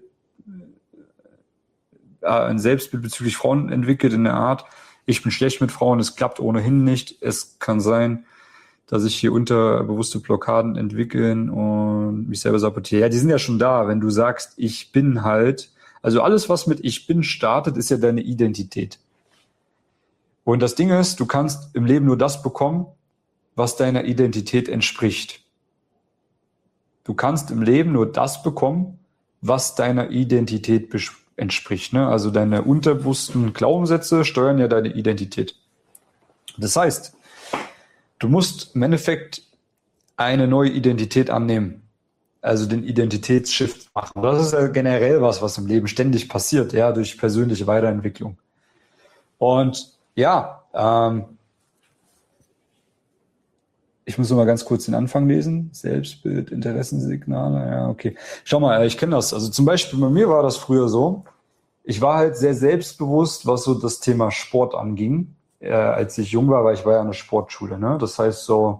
bezüglich Frauen entwickelt in der Art, ich bin schlecht mit Frauen, es klappt ohnehin nicht. Es kann sein, dass sich hier unterbewusste Blockaden entwickeln und mich selber sabotiere. Ja, die sind ja schon da. Wenn du sagst, ich bin halt, also alles, was mit ich bin startet, ist ja deine Identität. Und das Ding ist, du kannst im Leben nur das bekommen, was deiner Identität entspricht. Du kannst im Leben nur das bekommen, was deiner Identität entspricht. Ne? Also deine unterbewussten Glaubenssätze steuern ja deine Identität. Das heißt, du musst im Endeffekt eine neue Identität annehmen. Also den Identitätsshift machen. Das ist ja generell was im Leben ständig passiert, ja, durch persönliche Weiterentwicklung. Und ja, ich muss noch mal ganz kurz den Anfang lesen. Selbstbild, Interessenssignale, ja, okay. Schau mal, ich kenne das. Also zum Beispiel bei mir war das früher so. Ich war halt sehr selbstbewusst, was so das Thema Sport anging. Als ich jung war, weil ich war ja in der Sportschule. Ne? Das heißt so,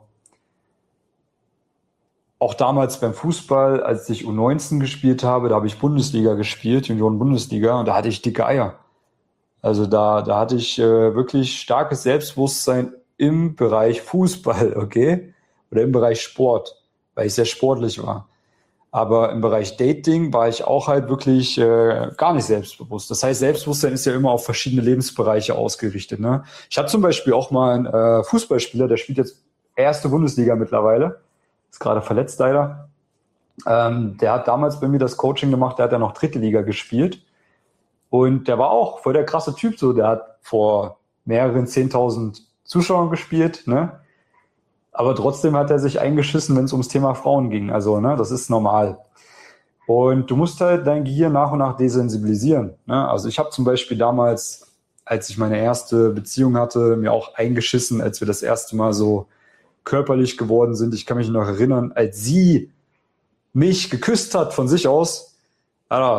auch damals beim Fußball, als ich U19 gespielt habe, da habe ich Bundesliga gespielt, Junioren-Bundesliga, und da hatte ich dicke Eier. Also da hatte ich wirklich starkes Selbstbewusstsein im Bereich Fußball, okay? Oder im Bereich Sport, weil ich sehr sportlich war. Aber im Bereich Dating war ich auch halt wirklich gar nicht selbstbewusst. Das heißt, Selbstbewusstsein ist ja immer auf verschiedene Lebensbereiche ausgerichtet. Ne? Ich hatte zum Beispiel auch mal einen Fußballspieler, der spielt jetzt erste Bundesliga mittlerweile, ist gerade verletzt leider. Der hat damals bei mir das Coaching gemacht, der hat ja noch dritte Liga gespielt. Und der war auch voll der krasse Typ, so, der hat vor mehreren 10.000 Zuschauern gespielt, ne? Aber trotzdem hat er sich eingeschissen, wenn es ums Thema Frauen ging. Also, ne, das ist normal. Und du musst halt dein Gehirn nach und nach desensibilisieren. Ne? Also ich habe zum Beispiel damals, als ich meine erste Beziehung hatte, mir auch eingeschissen, als wir das erste Mal so körperlich geworden sind. Ich kann mich noch erinnern, als sie mich geküsst hat von sich aus, da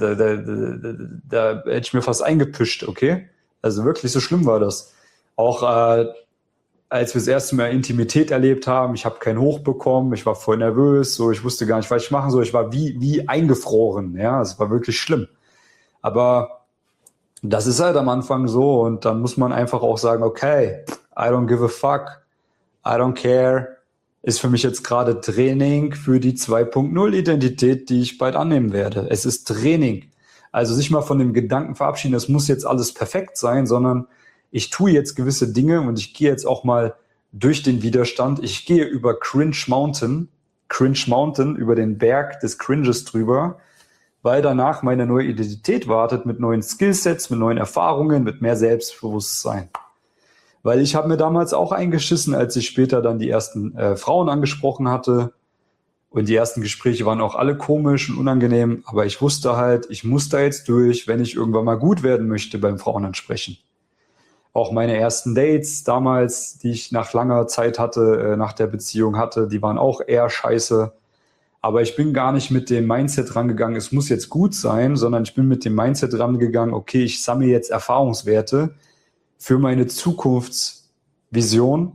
hätte ich mir fast eingepischt, okay? Also wirklich so schlimm war das. Auch als wir das erste Mal Intimität erlebt haben, ich habe keinen Hoch bekommen, ich war voll nervös, so, ich wusste gar nicht, was ich machen soll, ich war wie eingefroren, ja, es war wirklich schlimm. Aber das ist halt am Anfang so und dann muss man einfach auch sagen, okay, I don't give a fuck, I don't care, ist für mich jetzt gerade Training für die 2.0 Identität, die ich bald annehmen werde. Es ist Training. Also sich mal von dem Gedanken verabschieden, es muss jetzt alles perfekt sein, sondern ich tue jetzt gewisse Dinge und ich gehe jetzt auch mal durch den Widerstand. Ich gehe über Cringe Mountain, über den Berg des Cringes drüber, weil danach meine neue Identität wartet mit neuen Skillsets, mit neuen Erfahrungen, mit mehr Selbstbewusstsein. Weil ich habe mir damals auch eingeschissen, als ich später dann die ersten Frauen angesprochen hatte. Und die ersten Gespräche waren auch alle komisch und unangenehm. Aber ich wusste halt, ich muss da jetzt durch, wenn ich irgendwann mal gut werden möchte beim Frauenansprechen. Auch meine ersten Dates damals, die ich nach langer Zeit hatte, nach der Beziehung hatte, die waren auch eher scheiße. Aber ich bin gar nicht mit dem Mindset rangegangen, es muss jetzt gut sein, sondern ich bin mit dem Mindset rangegangen, okay, ich sammle jetzt Erfahrungswerte für meine Zukunftsversion,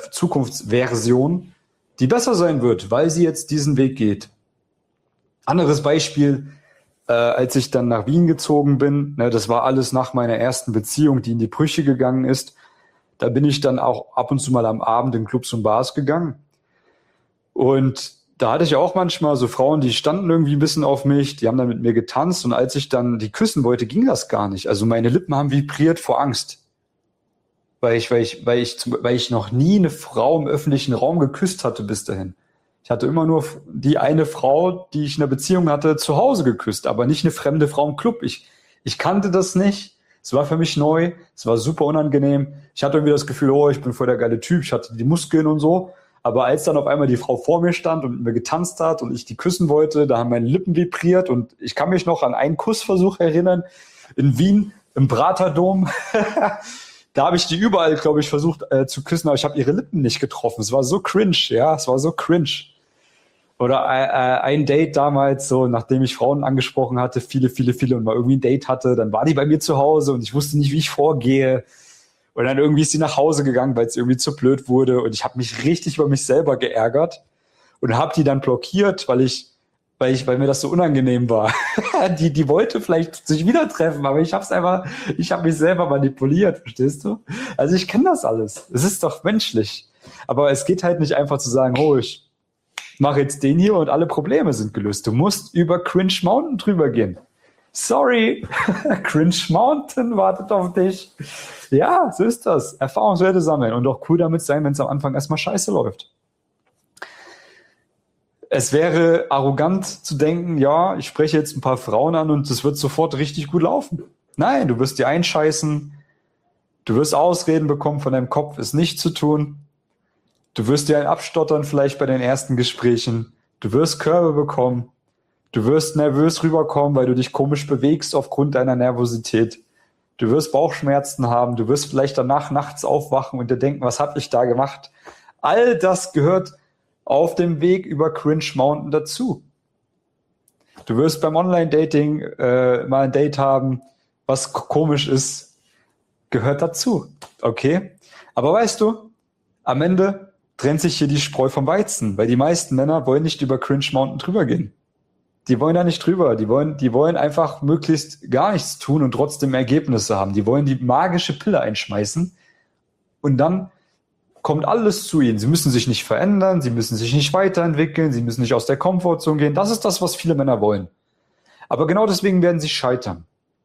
die besser sein wird, weil sie jetzt diesen Weg geht. Anderes Beispiel, als ich dann nach Wien gezogen bin, ne, das war alles nach meiner ersten Beziehung, die in die Brüche gegangen ist. Da bin ich dann auch ab und zu mal am Abend in Clubs und Bars gegangen. Und da hatte ich auch manchmal so Frauen, die standen irgendwie ein bisschen auf mich, die haben dann mit mir getanzt. Und als ich dann die küssen wollte, ging das gar nicht. Also meine Lippen haben vibriert vor Angst. Weil ich noch nie eine Frau im öffentlichen Raum geküsst hatte bis dahin. Ich hatte immer nur die eine Frau, die ich in einer Beziehung hatte, zu Hause geküsst, aber nicht eine fremde Frau im Club. Ich kannte das nicht. Es war für mich neu, es war super unangenehm. Ich hatte irgendwie das Gefühl, oh, ich bin voll der geile Typ, ich hatte die Muskeln und so. Aber als dann auf einmal die Frau vor mir stand und mit mir getanzt hat und ich die küssen wollte, da haben meine Lippen vibriert und ich kann mich noch an einen Kussversuch erinnern in Wien im Braterdom. Da habe ich die überall, glaube ich, versucht zu küssen, aber ich habe ihre Lippen nicht getroffen. Es war so cringe, ja, es war so cringe. Oder ein Date damals, so nachdem ich Frauen angesprochen hatte, viele und mal irgendwie ein Date hatte, dann war die bei mir zu Hause und ich wusste nicht, wie ich vorgehe. Und dann irgendwie ist sie nach Hause gegangen, weil es irgendwie zu blöd wurde und ich habe mich richtig über mich selber geärgert und habe die dann blockiert, weil mir das so unangenehm war. Die wollte vielleicht sich wieder treffen, aber ich habe mich selber manipuliert, verstehst du? Also ich kenne das alles. Es ist doch menschlich. Aber es geht halt nicht einfach zu sagen, oh, ich mache jetzt den hier und alle Probleme sind gelöst. Du musst über Cringe Mountain drüber gehen. Sorry, Cringe Mountain wartet auf dich. Ja, so ist das. Erfahrungswerte sammeln und auch cool damit sein, wenn es am Anfang erstmal scheiße läuft. Es wäre arrogant zu denken, ja, ich spreche jetzt ein paar Frauen an und es wird sofort richtig gut laufen. Nein, du wirst dir einscheißen, du wirst Ausreden bekommen von deinem Kopf, es nicht zu tun. Du wirst dir ein Abstottern vielleicht bei den ersten Gesprächen. Du wirst Körbe bekommen. Du wirst nervös rüberkommen, weil du dich komisch bewegst aufgrund deiner Nervosität. Du wirst Bauchschmerzen haben. Du wirst vielleicht danach nachts aufwachen und dir denken, was habe ich da gemacht? All das gehört auf dem Weg über Cringe Mountain dazu. Du wirst beim Online-Dating mal ein Date haben, was komisch ist, gehört dazu. Okay? Aber weißt du, am Ende trennt sich hier die Spreu vom Weizen, weil die meisten Männer wollen nicht über Cringe Mountain drüber gehen. Die wollen da nicht drüber. Die wollen einfach möglichst gar nichts tun und trotzdem Ergebnisse haben. Die wollen die magische Pille einschmeißen und dann kommt alles zu ihnen. Sie müssen sich nicht verändern, sie müssen sich nicht weiterentwickeln, sie müssen nicht aus der Komfortzone gehen. Das ist das, was viele Männer wollen. Aber genau deswegen werden sie scheitern.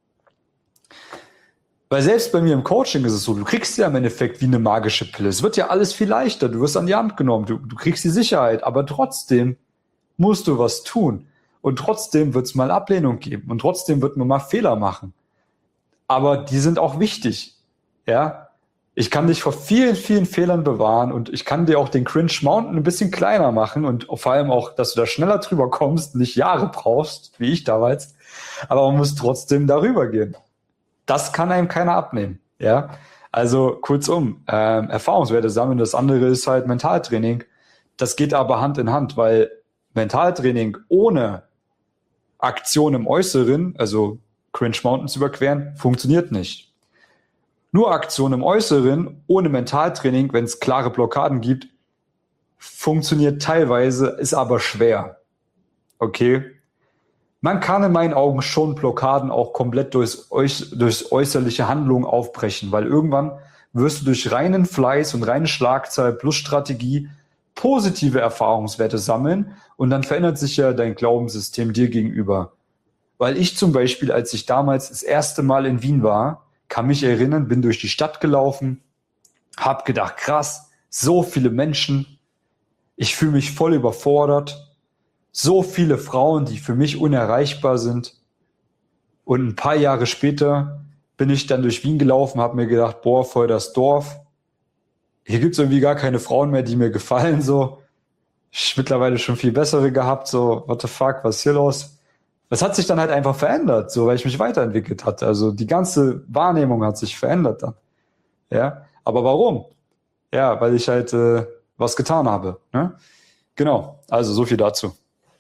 Weil selbst bei mir im Coaching ist es so, du kriegst ja im Endeffekt wie eine magische Pille. Es wird ja alles viel leichter, du wirst an die Hand genommen, du kriegst die Sicherheit, aber trotzdem musst du was tun. Und trotzdem wird es mal Ablehnung geben und trotzdem wird man mal Fehler machen. Aber die sind auch wichtig. Ja, ich kann dich vor vielen Fehlern bewahren und ich kann dir auch den Cringe Mountain ein bisschen kleiner machen und vor allem auch, dass du da schneller drüber kommst, nicht Jahre brauchst, wie ich damals, aber man muss trotzdem darüber gehen. Das kann einem keiner abnehmen. Ja, also kurzum, Erfahrungswerte sammeln. Das andere ist halt Mentaltraining. Das geht aber Hand in Hand, weil Mentaltraining ohne Aktion im Äußeren, also Cringe Mountains überqueren, funktioniert nicht. Nur Aktion im Äußeren ohne Mentaltraining, wenn es klare Blockaden gibt, funktioniert teilweise, ist aber schwer. Okay? Man kann in meinen Augen schon Blockaden auch komplett durch äußerliche Handlungen aufbrechen, weil irgendwann wirst du durch reinen Fleiß und reine Schlagzahl plus Strategie positive Erfahrungswerte sammeln und dann verändert sich ja dein Glaubenssystem dir gegenüber. Weil ich zum Beispiel, als ich damals das erste Mal in Wien war, kann mich erinnern, bin durch die Stadt gelaufen, hab gedacht, krass, so viele Menschen, ich fühle mich voll überfordert. So viele Frauen, die für mich unerreichbar sind. Und ein paar Jahre später bin ich dann durch Wien gelaufen, habe mir gedacht, boah, voll das Dorf. Hier gibt's irgendwie gar keine Frauen mehr, die mir gefallen. So, ich mittlerweile schon viel bessere gehabt. So, what the fuck, was ist hier los? Das hat sich dann halt einfach verändert, so, weil ich mich weiterentwickelt hatte. Also die ganze Wahrnehmung hat sich verändert dann. Ja, aber warum? Ja, weil ich halt was getan habe. Ne? Genau, also so viel dazu.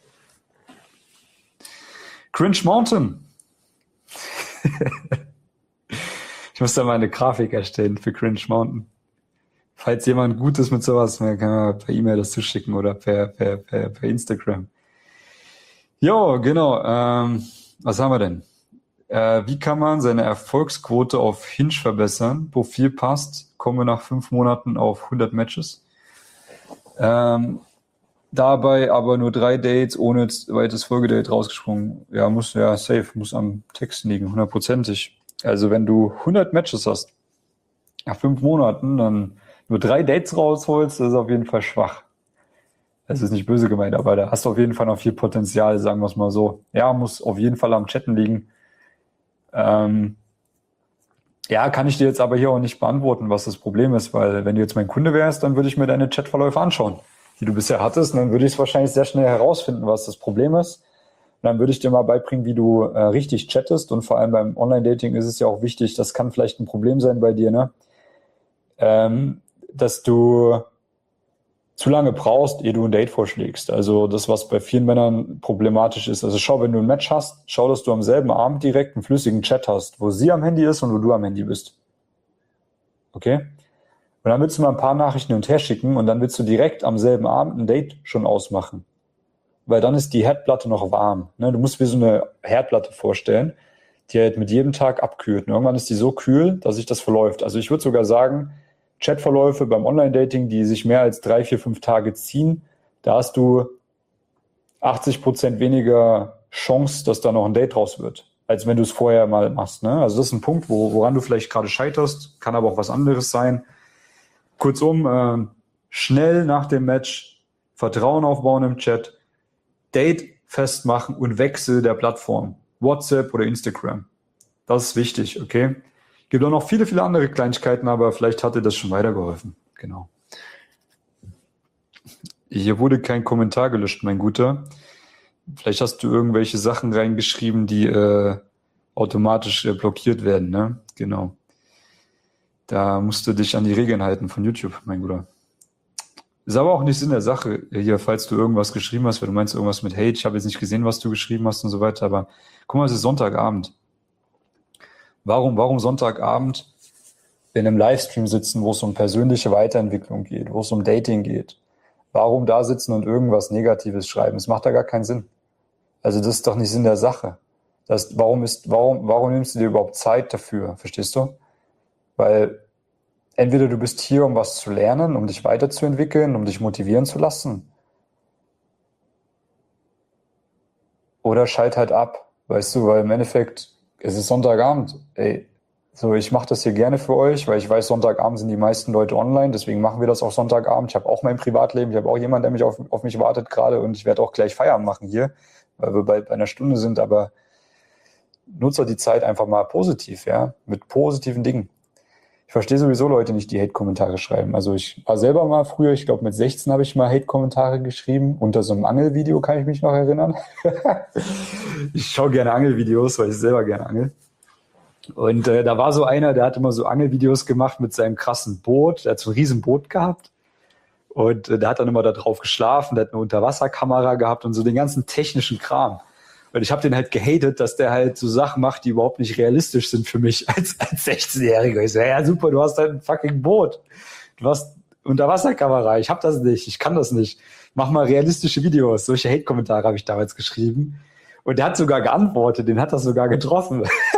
Cringe Mountain. Ich muss da mal eine Grafik erstellen für Cringe Mountain. Falls jemand gut ist mit sowas, kann man per E-Mail das zuschicken oder per Instagram. Jo, genau. Was haben wir denn? Wie kann man seine Erfolgsquote auf Hinge verbessern? Profil passt, kommen wir nach 5 Monaten auf 100 Matches. Dabei aber nur 3 Dates ohne zweites Folgedate rausgesprungen. Ja, safe, muss am Text liegen, 100%. Also wenn du 100 Matches hast, nach 5 Monaten, dann nur 3 Dates rausholst, das ist auf jeden Fall schwach. Das ist nicht böse gemeint, aber da hast du auf jeden Fall noch viel Potenzial, sagen wir es mal so. Ja, muss auf jeden Fall am Chatten liegen. Ja, kann ich dir jetzt aber hier auch nicht beantworten, was das Problem ist, weil wenn du jetzt mein Kunde wärst, dann würde ich mir deine Chatverläufe anschauen, die du bisher hattest, und dann würde ich es wahrscheinlich sehr schnell herausfinden, was das Problem ist. Und dann würde ich dir mal beibringen, wie du richtig chattest, und vor allem beim Online-Dating ist es ja auch wichtig, das kann vielleicht ein Problem sein bei dir, ne? Dass du zu lange brauchst, ehe du ein Date vorschlägst. Also das, was bei vielen Männern problematisch ist. Also schau, wenn du ein Match hast, schau, dass du am selben Abend direkt einen flüssigen Chat hast, wo sie am Handy ist und wo du am Handy bist. Okay? Und dann willst du mal ein paar Nachrichten hin und her schicken und dann willst du direkt am selben Abend ein Date schon ausmachen. Weil dann ist die Herdplatte noch warm. Ne? Du musst dir so eine Herdplatte vorstellen, die halt mit jedem Tag abkühlt. Und irgendwann ist die so kühl, dass sich das verläuft. Also ich würde sogar sagen, Chatverläufe beim Online-Dating, die sich mehr als 3, 4, 5 Tage ziehen, da hast du 80% weniger Chance, dass da noch ein Date draus wird, als wenn du es vorher mal machst. Ne? Also das ist ein Punkt, woran du vielleicht gerade scheiterst, kann aber auch was anderes sein. Kurzum, schnell nach dem Match Vertrauen aufbauen im Chat, Date festmachen und Wechsel der Plattform, WhatsApp oder Instagram. Das ist wichtig, okay? Gibt auch noch viele, viele andere Kleinigkeiten, aber vielleicht hat dir das schon weitergeholfen. Genau. Hier wurde kein Kommentar gelöscht, mein Guter. Vielleicht hast du irgendwelche Sachen reingeschrieben, die automatisch blockiert werden, ne? Genau. Da musst du dich an die Regeln halten von YouTube, mein Guter. Ist aber auch nicht Sinn der Sache hier, falls du irgendwas geschrieben hast, weil du meinst irgendwas mit Hate. Ich habe jetzt nicht gesehen, was du geschrieben hast und so weiter, aber guck mal, es ist Sonntagabend. Warum Sonntagabend in einem Livestream sitzen, wo es um persönliche Weiterentwicklung geht, wo es um Dating geht? Warum da sitzen und irgendwas Negatives schreiben? Das macht da gar keinen Sinn. Also das ist doch nicht Sinn der Sache. Warum nimmst du dir überhaupt Zeit dafür? Verstehst du? Weil entweder du bist hier, um was zu lernen, um dich weiterzuentwickeln, um dich motivieren zu lassen. Oder schalt halt ab, weißt du, weil im Endeffekt, es ist Sonntagabend. Ey, so, ich mache das hier gerne für euch, weil ich weiß, Sonntagabend sind die meisten Leute online, deswegen machen wir das auch Sonntagabend. Ich habe auch mein Privatleben, ich habe auch jemanden, der auf mich wartet gerade, und ich werde auch gleich Feierabend machen hier, weil wir bald bei einer Stunde sind, aber nutze die Zeit einfach mal positiv, ja, mit positiven Dingen. Ich verstehe sowieso Leute nicht, die Hate-Kommentare schreiben. Also ich war selber mal früher, ich glaube mit 16 habe ich mal Hate-Kommentare geschrieben. Unter so einem Angelvideo kann ich mich noch erinnern. Ich schaue gerne Angelvideos, weil ich selber gerne angel. Und da war so einer, der hat immer so Angelvideos gemacht mit seinem krassen Boot. Der hat so ein riesen Boot gehabt. Und der hat dann immer da drauf geschlafen, der hat eine Unterwasserkamera gehabt und so den ganzen technischen Kram. Und ich habe den halt gehatet, dass der halt so Sachen macht, die überhaupt nicht realistisch sind für mich als 16-Jähriger. Ich so, ja super, du hast halt ein fucking Boot. Du hast Unterwasserkamera, ich habe das nicht, ich kann das nicht. Mach mal realistische Videos. Solche Hate-Kommentare habe ich damals geschrieben. Und der hat sogar geantwortet, den hat das sogar getroffen.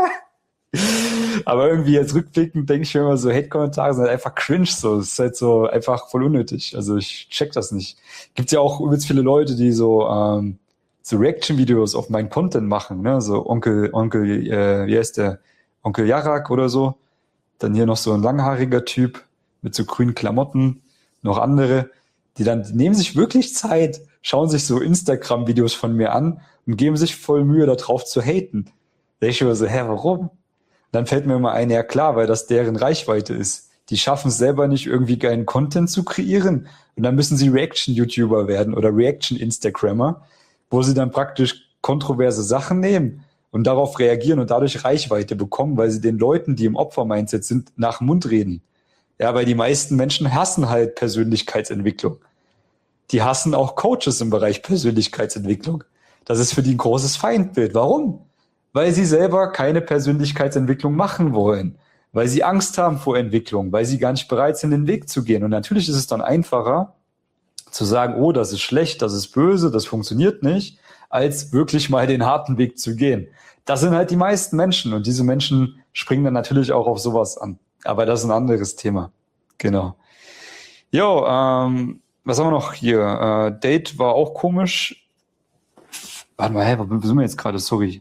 Aber irgendwie jetzt rückblickend denke ich mir immer so, Hate-Kommentare sind halt einfach cringe, so. Das ist halt so einfach voll unnötig. Also ich check das nicht. Gibt's ja auch übelst viele Leute, die so Reaction-Videos auf meinen Content machen, ne? So wie heißt der? Onkel Jarak oder so. Dann hier noch so ein langhaariger Typ mit so grünen Klamotten. Noch andere, die nehmen sich wirklich Zeit, schauen sich so Instagram-Videos von mir an und geben sich voll Mühe, da drauf zu haten. Da denke ich mir so, warum? Dann fällt mir immer ein, ja klar, weil das deren Reichweite ist. Die schaffen es selber nicht, irgendwie geilen Content zu kreieren. Und dann müssen sie Reaction-YouTuber werden oder Reaction-Instagrammer, wo sie dann praktisch kontroverse Sachen nehmen und darauf reagieren und dadurch Reichweite bekommen, weil sie den Leuten, die im Opfer-Mindset sind, nach dem Mund reden. Ja, weil die meisten Menschen hassen halt Persönlichkeitsentwicklung. Die hassen auch Coaches im Bereich Persönlichkeitsentwicklung. Das ist für die ein großes Feindbild. Warum? Weil sie selber keine Persönlichkeitsentwicklung machen wollen. Weil sie Angst haben vor Entwicklung, weil sie gar nicht bereit sind, den Weg zu gehen. Und natürlich ist es dann einfacher, zu sagen, oh, das ist schlecht, das ist böse, das funktioniert nicht, als wirklich mal den harten Weg zu gehen. Das sind halt die meisten Menschen und diese Menschen springen dann natürlich auch auf sowas an. Aber das ist ein anderes Thema. Genau. Jo, was haben wir noch hier? Date war auch komisch. Warte mal, wo sind wir jetzt gerade? Sorry.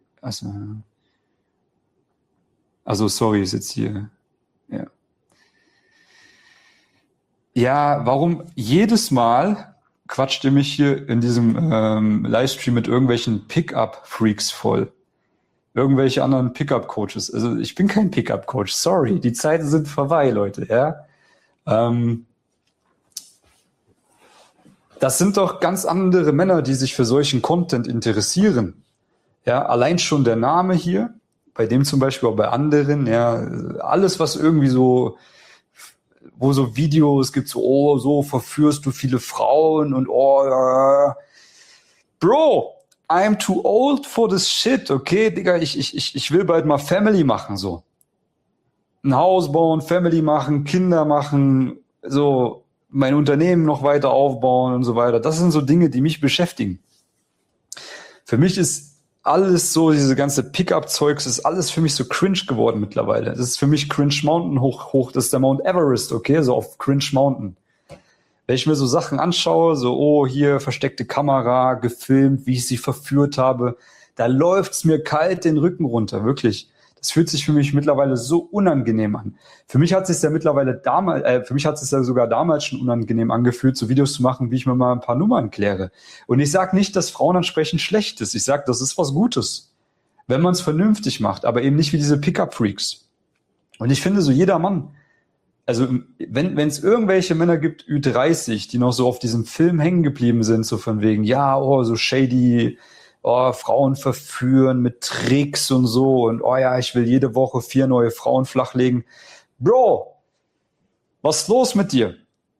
Also sorry, ist jetzt hier. Ja. Ja, warum jedes Mal quatscht ihr mich hier in diesem Livestream mit irgendwelchen Pickup-Freaks voll? irgendwelche anderen Pickup-Coaches. Also ich bin kein Pickup-Coach, sorry, die Zeiten sind vorbei, Leute, ja. Das sind doch ganz andere Männer, die sich für solchen Content interessieren. Ja, allein schon der Name hier, bei dem zum Beispiel, auch bei anderen, ja, alles, was irgendwie so, wo so Videos gibt, so, oh, so verführst du viele Frauen und oh, Bro, I'm too old for this shit, okay, Digga, ich will bald mal Family machen, so. Ein Haus bauen, Family machen, Kinder machen, so, mein Unternehmen noch weiter aufbauen und so weiter. Das sind so Dinge, die mich beschäftigen. Für mich ist alles so, diese ganze Pickup-Zeugs, ist alles für mich so cringe geworden mittlerweile. Das ist für mich Cringe Mountain hoch, das ist der Mount Everest, okay, so auf Cringe Mountain. Wenn ich mir so Sachen anschaue, so, oh, hier versteckte Kamera, gefilmt, wie ich sie verführt habe, da läuft's mir kalt den Rücken runter, wirklich. Das fühlt sich für mich mittlerweile so unangenehm an. Für mich hat es sich ja sogar damals schon unangenehm angefühlt, so Videos zu machen, wie ich mir mal ein paar Nummern kläre. Und ich sage nicht, dass Frauen ansprechen schlecht ist. Ich sage, das ist was Gutes, wenn man es vernünftig macht, aber eben nicht wie diese Pickup-Freaks. Und ich finde so, jeder Mann, also wenn es irgendwelche Männer gibt, Ü30, die noch so auf diesem Film hängen geblieben sind, so von wegen, ja, oh, so shady, oh, Frauen verführen mit Tricks und so und oh ja, ich will jede Woche 4 neue Frauen flachlegen. Bro, was ist los mit dir?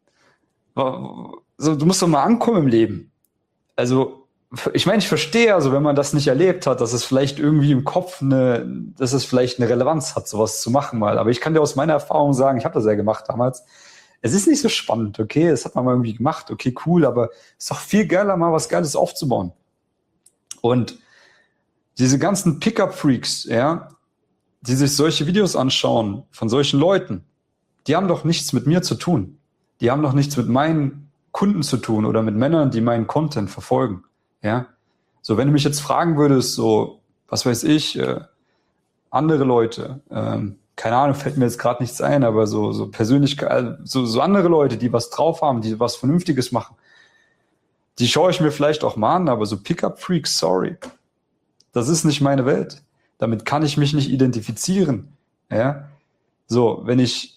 Also, du musst doch mal ankommen im Leben. Also, ich meine, ich verstehe, also wenn man das nicht erlebt hat, dass es vielleicht irgendwie im Kopf dass es vielleicht eine Relevanz hat, sowas zu machen mal. Aber ich kann dir aus meiner Erfahrung sagen, ich habe das ja gemacht damals. Es ist nicht so spannend, okay? Das hat man mal irgendwie gemacht, okay, cool, aber es ist doch viel geiler, mal was Geiles aufzubauen. Und diese ganzen Pickup-Freaks, ja, die sich solche Videos anschauen von solchen Leuten, die haben doch nichts mit mir zu tun. Die haben doch nichts mit meinen Kunden zu tun oder mit Männern, die meinen Content verfolgen. Ja, so wenn du mich jetzt fragen würdest, so, was weiß ich, andere Leute, keine Ahnung, fällt mir jetzt gerade nichts ein, aber so Persönlichkeit, so andere Leute, die was drauf haben, die was Vernünftiges machen, die schaue ich mir vielleicht auch mal an, aber so Pickup-Freaks, sorry, das ist nicht meine Welt. Damit kann ich mich nicht identifizieren. Ja, so, wenn ich,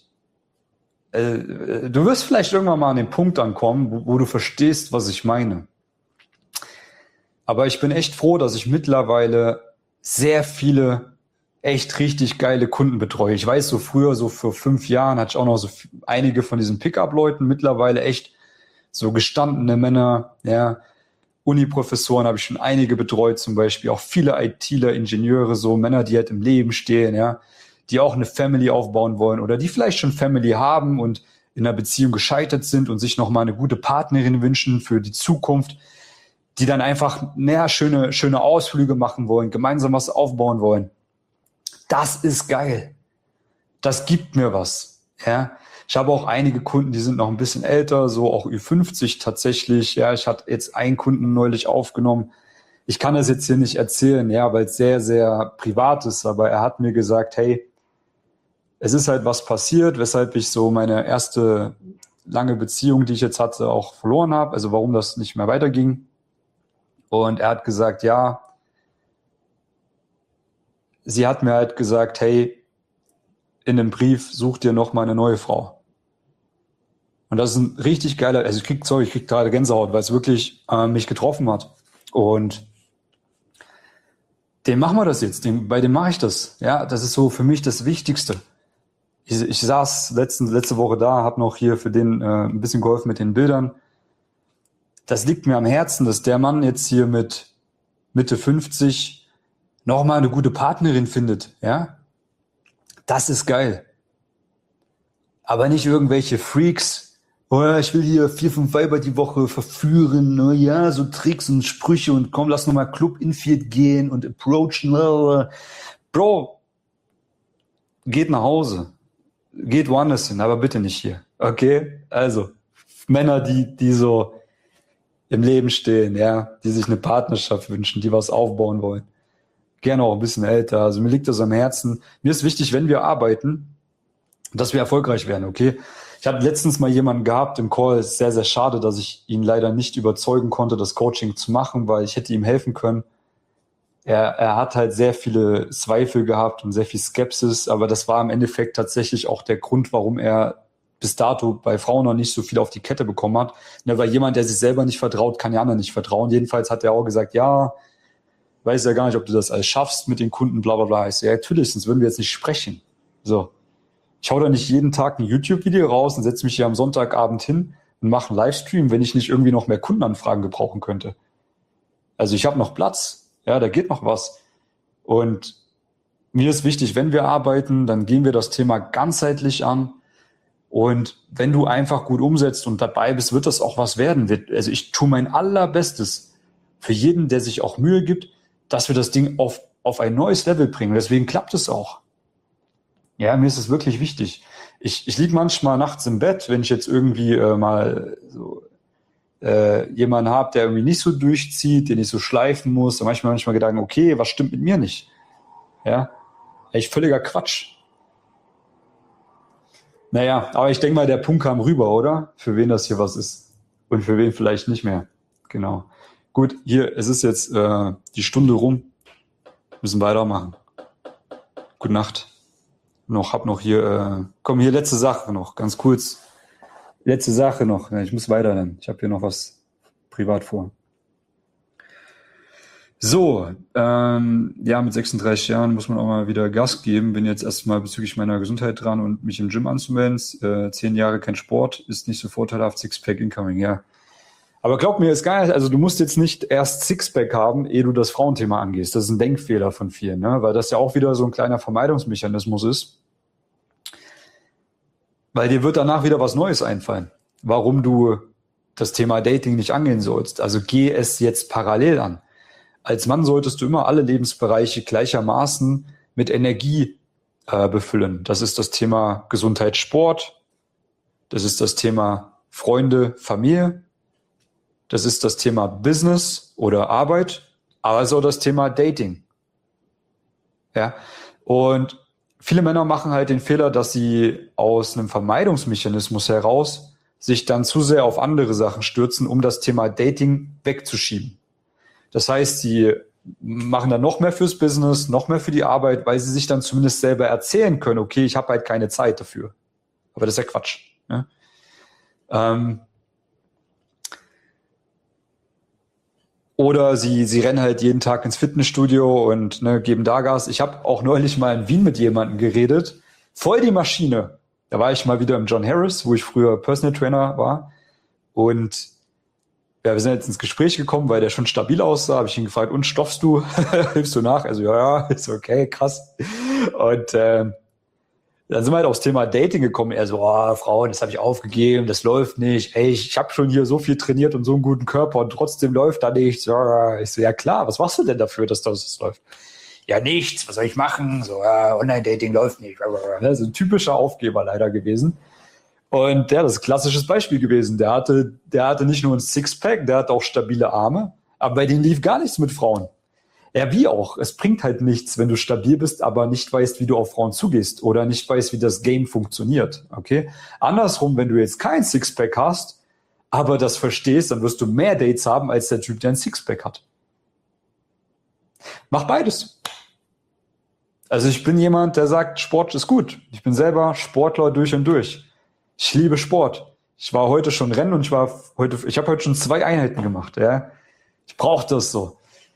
du wirst vielleicht irgendwann mal an den Punkt ankommen, wo du verstehst, was ich meine. Aber ich bin echt froh, dass ich mittlerweile sehr viele echt richtig geile Kunden betreue. Ich weiß, so früher, so vor 5 Jahren, hatte ich auch noch so einige von diesen Pickup-Leuten, mittlerweile echt so gestandene Männer, ja, Uni-Professoren habe ich schon einige betreut, zum Beispiel auch viele ITler, Ingenieure, so Männer, die halt im Leben stehen, ja, die auch eine Family aufbauen wollen oder die vielleicht schon Family haben und in einer Beziehung gescheitert sind und sich nochmal eine gute Partnerin wünschen für die Zukunft, die dann einfach mehr schöne Ausflüge machen wollen, gemeinsam was aufbauen wollen. Das ist geil. Das gibt mir was. Ja. Ich habe auch einige Kunden, die sind noch ein bisschen älter, so auch Ü50 tatsächlich. Ja, ich hatte jetzt einen Kunden neulich aufgenommen. Ich kann das jetzt hier nicht erzählen, ja, weil es sehr, sehr privat ist, aber er hat mir gesagt, hey, es ist halt was passiert, weshalb ich so meine erste lange Beziehung, die ich jetzt hatte, auch verloren habe, also warum das nicht mehr weiterging. Und er hat gesagt, ja, sie hat mir halt gesagt, hey, in dem Brief such dir noch mal eine neue Frau. Und das ist ein richtig geiler, also ich krieg gerade Gänsehaut, weil es wirklich mich getroffen hat. Und dem machen wir das jetzt, bei dem mache ich das. Ja, das ist so für mich das Wichtigste. Ich saß letzte Woche da, habe noch hier für den ein bisschen geholfen mit den Bildern. Das liegt mir am Herzen, dass der Mann jetzt hier mit Mitte 50 nochmal eine gute Partnerin findet, ja? Das ist geil. Aber nicht irgendwelche Freaks, oh, ich will hier 4, 5 Weiber die Woche verführen, oh ja, so Tricks und Sprüche und komm, lass nochmal Club Infield gehen und approachen. Bro, geht nach Hause. Geht woanders hin, aber bitte nicht hier. Okay? Also, Männer, die so im Leben stehen, ja, die sich eine Partnerschaft wünschen, die was aufbauen wollen. Gerne auch ein bisschen älter. Also mir liegt das am Herzen. Mir ist wichtig, wenn wir arbeiten, dass wir erfolgreich werden, okay? Ich habe letztens mal jemanden gehabt im Call, es ist sehr, sehr schade, dass ich ihn leider nicht überzeugen konnte, das Coaching zu machen, weil ich hätte ihm helfen können. er hat halt sehr viele Zweifel gehabt und sehr viel Skepsis, aber das war im Endeffekt tatsächlich auch der Grund, warum er bis dato bei Frauen noch nicht so viel auf die Kette bekommen hat. Ne, weil jemand, der sich selber nicht vertraut, kann ja anderen nicht vertrauen. Jedenfalls hat er auch gesagt, ja, weiß ja gar nicht, ob du das alles schaffst mit den Kunden, bla bla bla. Ich so, ja, natürlich, sonst würden wir jetzt nicht sprechen. So. Ich hau da nicht jeden Tag ein YouTube-Video raus und setze mich hier am Sonntagabend hin und mache einen Livestream, wenn ich nicht irgendwie noch mehr Kundenanfragen gebrauchen könnte. Also ich habe noch Platz. Ja, da geht noch was. Und mir ist wichtig, wenn wir arbeiten, dann gehen wir das Thema ganzheitlich an. Und wenn du einfach gut umsetzt und dabei bist, wird das auch was werden. Also ich tue mein Allerbestes für jeden, der sich auch Mühe gibt, dass wir das Ding auf ein neues Level bringen. Deswegen klappt es auch. Ja, mir ist es wirklich wichtig. Ich liege manchmal nachts im Bett, wenn ich jetzt irgendwie mal so jemanden habe, der irgendwie nicht so durchzieht, den ich so schleifen muss, dann manchmal Gedanken, okay, was stimmt mit mir nicht? Ja, echt völliger Quatsch. Naja, aber ich denke mal, der Punkt kam rüber, oder? Für wen das hier was ist und für wen vielleicht nicht mehr. Genau. Gut, hier, es ist jetzt die Stunde rum. Müssen weitermachen. Gute Nacht. Hab noch hier, komm, hier letzte Sache noch, ganz kurz. Letzte Sache noch. Ja, ich muss weiter dann. Ich habe hier noch was privat vor. So, ja, mit 36 Jahren muss man auch mal wieder Gas geben. Bin jetzt erstmal bezüglich meiner Gesundheit dran und mich im Gym anzumelden. 10 Jahre kein Sport, ist nicht so vorteilhaft, Sixpack incoming, ja. Aber glaub mir, ist geil, also du musst jetzt nicht erst Sixpack haben, ehe du das Frauenthema angehst. Das ist ein Denkfehler von vielen, ne? Weil das ja auch wieder so ein kleiner Vermeidungsmechanismus ist. Weil dir wird danach wieder was Neues einfallen, warum du das Thema Dating nicht angehen sollst. Also geh es jetzt parallel an. Als Mann solltest du immer alle Lebensbereiche gleichermaßen mit Energie befüllen. Das ist das Thema Gesundheit, Sport. Das ist das Thema Freunde, Familie. Das ist das Thema Business oder Arbeit. Aber so das Thema Dating. Ja. Und viele Männer machen halt den Fehler, dass sie aus einem Vermeidungsmechanismus heraus sich dann zu sehr auf andere Sachen stürzen, um das Thema Dating wegzuschieben. Das heißt, sie machen dann noch mehr fürs Business, noch mehr für die Arbeit, weil sie sich dann zumindest selber erzählen können, okay, ich habe halt keine Zeit dafür. Aber das ist ja Quatsch. Ne? Oder sie rennen halt jeden Tag ins Fitnessstudio und geben da Gas. Ich habe auch neulich mal in Wien mit jemandem geredet. Voll die Maschine. Da war ich mal wieder im John Harris, wo ich früher Personal Trainer war. Und ja, wir sind jetzt ins Gespräch gekommen, weil der schon stabil aussah. Habe ich ihn gefragt, und stoffst du? Hilfst du nach? Also ja, ist okay, krass. Und dann sind wir halt aufs Thema Dating gekommen. Er so, oh, Frauen, das habe ich aufgegeben, das läuft nicht. Ey, ich habe schon hier so viel trainiert und so einen guten Körper und trotzdem läuft da nichts. Ich so, ja klar, was machst du denn dafür, dass das läuft? Ja, nichts, was soll ich machen? So, ja, Online-Dating läuft nicht. Das ist ein typischer Aufgeber leider gewesen. Und ja, das ist ein klassisches Beispiel gewesen. Der hatte nicht nur ein Sixpack, der hatte auch stabile Arme, aber bei denen lief gar nichts mit Frauen. Ja, wie auch. Es bringt halt nichts, wenn du stabil bist, aber nicht weißt, wie du auf Frauen zugehst oder nicht weißt, wie das Game funktioniert. Okay? Andersrum, wenn du jetzt kein Sixpack hast, aber das verstehst, dann wirst du mehr Dates haben als der Typ, der ein Sixpack hat. Mach beides. Also ich bin jemand, der sagt, Sport ist gut. Ich bin selber Sportler durch und durch. Ich liebe Sport. Ich war heute schon Rennen und ich habe heute schon 2 Einheiten gemacht. Ja? Ich brauche das so.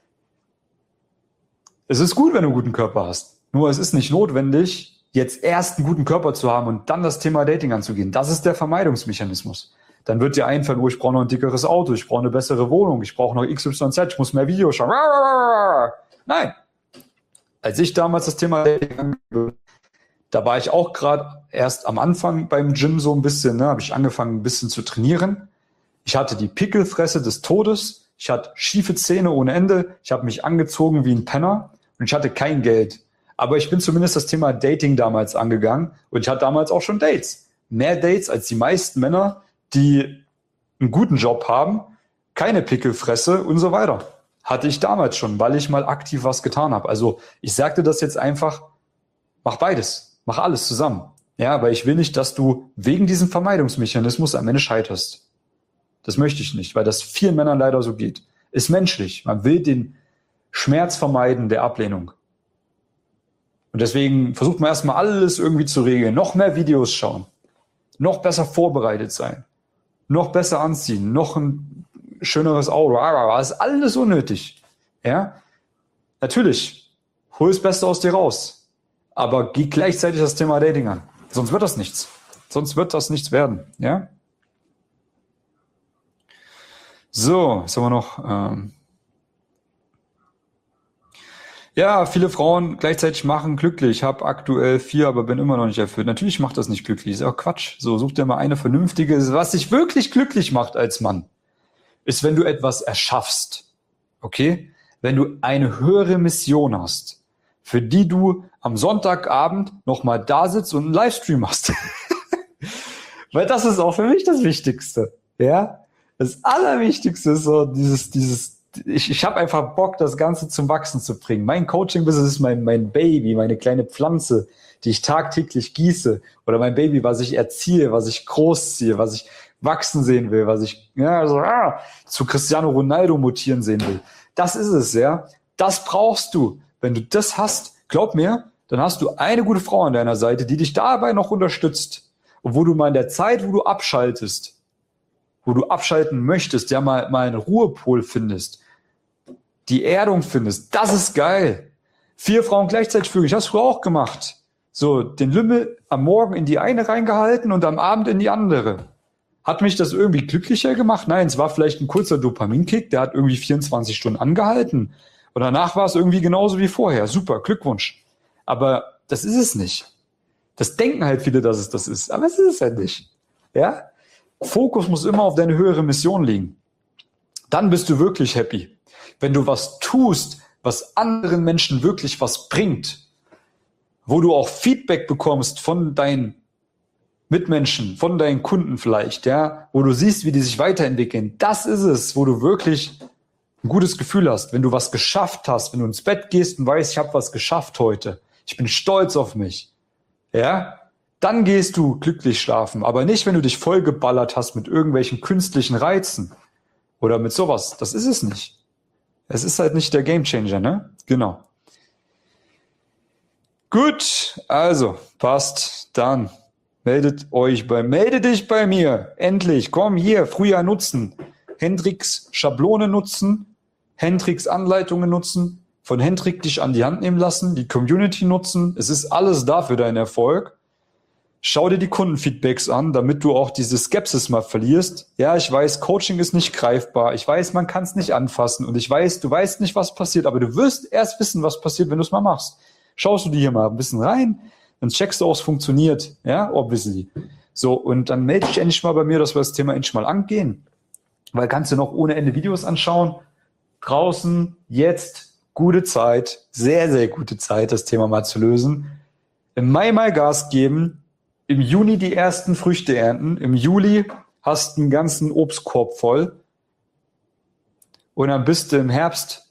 Es ist gut, wenn du einen guten Körper hast. Nur es ist nicht notwendig, jetzt erst einen guten Körper zu haben und dann das Thema Dating anzugehen. Das ist der Vermeidungsmechanismus. Dann wird dir einfallen, oh, ich brauche noch ein dickeres Auto, ich brauche eine bessere Wohnung, ich brauche noch XYZ, ich muss mehr Videos schauen. Nein. Als ich damals das Thema Dating angehört, da war ich auch gerade erst am Anfang beim Gym so ein bisschen, habe ich angefangen ein bisschen zu trainieren. Ich hatte die Pickelfresse des Todes, ich hatte schiefe Zähne ohne Ende, ich habe mich angezogen wie ein Penner und ich hatte kein Geld. Aber ich bin zumindest das Thema Dating damals angegangen und ich hatte damals auch schon Dates. Mehr Dates als die meisten Männer, die einen guten Job haben, keine Pickelfresse und so weiter. Hatte ich damals schon, weil ich mal aktiv was getan habe. Also ich sagte das jetzt einfach, mach beides. Mach alles zusammen. Ja, weil ich will nicht, dass du wegen diesem Vermeidungsmechanismus am Ende scheiterst. Das möchte ich nicht, weil das vielen Männern leider so geht. Ist menschlich. Man will den schmerzvermeidende Ablehnung. Und deswegen versucht man erstmal alles irgendwie zu regeln. Noch mehr Videos schauen. Noch besser vorbereitet sein. Noch besser anziehen. Noch ein schöneres Auto. Das ist alles unnötig. Ja? Natürlich, hol das Beste aus dir raus. Aber geh gleichzeitig das Thema Dating an. Sonst wird das nichts. Sonst wird das nichts werden. Ja? So, was haben wir noch? Ja, viele Frauen gleichzeitig machen glücklich. Ich habe aktuell 4, aber bin immer noch nicht erfüllt. Natürlich macht das nicht glücklich. Ist auch Quatsch. So, such dir mal eine vernünftige. Was dich wirklich glücklich macht als Mann, ist, wenn du etwas erschaffst. Okay? Wenn du eine höhere Mission hast, für die du am Sonntagabend nochmal da sitzt und einen Livestream machst. Weil das ist auch für mich das Wichtigste. Ja? Das Allerwichtigste ist so ich habe einfach Bock, das Ganze zum Wachsen zu bringen. Mein Coaching-Business ist mein Baby, meine kleine Pflanze, die ich tagtäglich gieße. Oder mein Baby, was ich erziehe, was ich großziehe, was ich wachsen sehen will, was ich zu Cristiano Ronaldo mutieren sehen will. Das ist es, ja. Das brauchst du. Wenn du das hast, glaub mir, dann hast du eine gute Frau an deiner Seite, die dich dabei noch unterstützt. Und wo du mal in der Zeit, wo du abschaltest, wo du abschalten möchtest, ja mal einen Ruhepol findest, die Erdung findest, das ist geil. 4 Frauen gleichzeitig vögeln, ich habe es früher auch gemacht. So, den Lümmel am Morgen in die eine reingehalten und am Abend in die andere. Hat mich das irgendwie glücklicher gemacht? Nein, es war vielleicht ein kurzer Dopaminkick, der hat irgendwie 24 Stunden angehalten. Und danach war es irgendwie genauso wie vorher. Super, Glückwunsch. Aber das ist es nicht. Das denken halt viele, dass es das ist. Aber es ist es halt nicht. Ja? Fokus muss immer auf deine höhere Mission liegen. Dann bist du wirklich happy. Wenn du was tust, was anderen Menschen wirklich was bringt, wo du auch Feedback bekommst von deinen Mitmenschen, von deinen Kunden vielleicht, ja, wo du siehst, wie die sich weiterentwickeln, das ist es, wo du wirklich ein gutes Gefühl hast, wenn du was geschafft hast, wenn du ins Bett gehst und weißt, ich habe was geschafft heute, ich bin stolz auf mich, ja, dann gehst du glücklich schlafen, aber nicht, wenn du dich vollgeballert hast mit irgendwelchen künstlichen Reizen oder mit sowas, das ist es nicht. Es ist halt nicht der Gamechanger, ne? Genau. Gut, also, passt, dann melde dich bei mir, endlich, komm hier, Frühjahr nutzen, Hendrix Schablone nutzen, Hendrix Anleitungen nutzen, von Hendrik dich an die Hand nehmen lassen, die Community nutzen, es ist alles da für deinen Erfolg. Schau dir die Kundenfeedbacks an, damit du auch diese Skepsis mal verlierst. Ja, ich weiß, Coaching ist nicht greifbar. Ich weiß, man kann es nicht anfassen. Und ich weiß, du weißt nicht, was passiert. Aber du wirst erst wissen, was passiert, wenn du es mal machst. Schaust du dir hier mal ein bisschen rein, dann checkst du, ob es funktioniert. Ja, obviously. So, und dann melde dich endlich mal bei mir, dass wir das Thema endlich mal angehen. Weil kannst du noch ohne Ende Videos anschauen. Draußen, jetzt, gute Zeit, sehr, sehr gute Zeit, das Thema mal zu lösen. Im Mai mal Gas geben. Im Juni die ersten Früchte ernten. Im Juli hast du einen ganzen Obstkorb voll. Und dann bist du im Herbst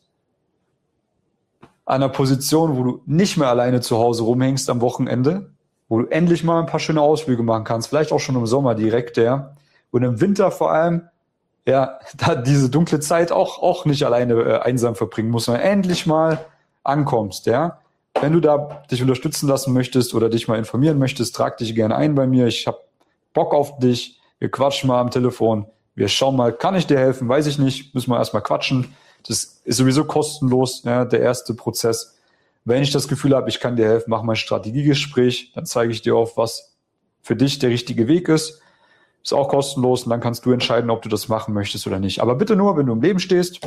an einer Position, wo du nicht mehr alleine zu Hause rumhängst am Wochenende, wo du endlich mal ein paar schöne Ausflüge machen kannst, vielleicht auch schon im Sommer direkt, ja. Und im Winter vor allem, ja, da diese dunkle Zeit auch nicht alleine einsam verbringen musst, sondern endlich mal ankommst, ja. Wenn du da dich unterstützen lassen möchtest oder dich mal informieren möchtest, trag dich gerne ein bei mir. Ich habe Bock auf dich. Wir quatschen mal am Telefon. Wir schauen mal, kann ich dir helfen? Weiß ich nicht. Müssen wir erstmal quatschen. Das ist sowieso kostenlos, ja, der erste Prozess. Wenn ich das Gefühl habe, ich kann dir helfen, mach mal ein Strategiegespräch. Dann zeige ich dir auf, was für dich der richtige Weg ist. Ist auch kostenlos und dann kannst du entscheiden, ob du das machen möchtest oder nicht. Aber bitte nur, wenn du im Leben stehst.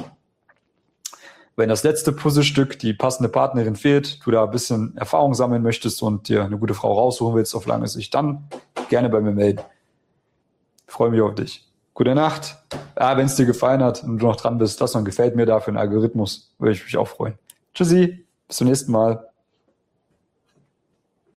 Wenn das letzte Puzzlestück, die passende Partnerin fehlt, du da ein bisschen Erfahrung sammeln möchtest und dir eine gute Frau raussuchen willst auf lange Sicht, dann gerne bei mir melden. Ich freue mich auf dich. Gute Nacht. Wenn es dir gefallen hat und du noch dran bist, lass noch ein Gefällt mir da für einen Algorithmus. Würde ich mich auch freuen. Tschüssi, bis zum nächsten Mal.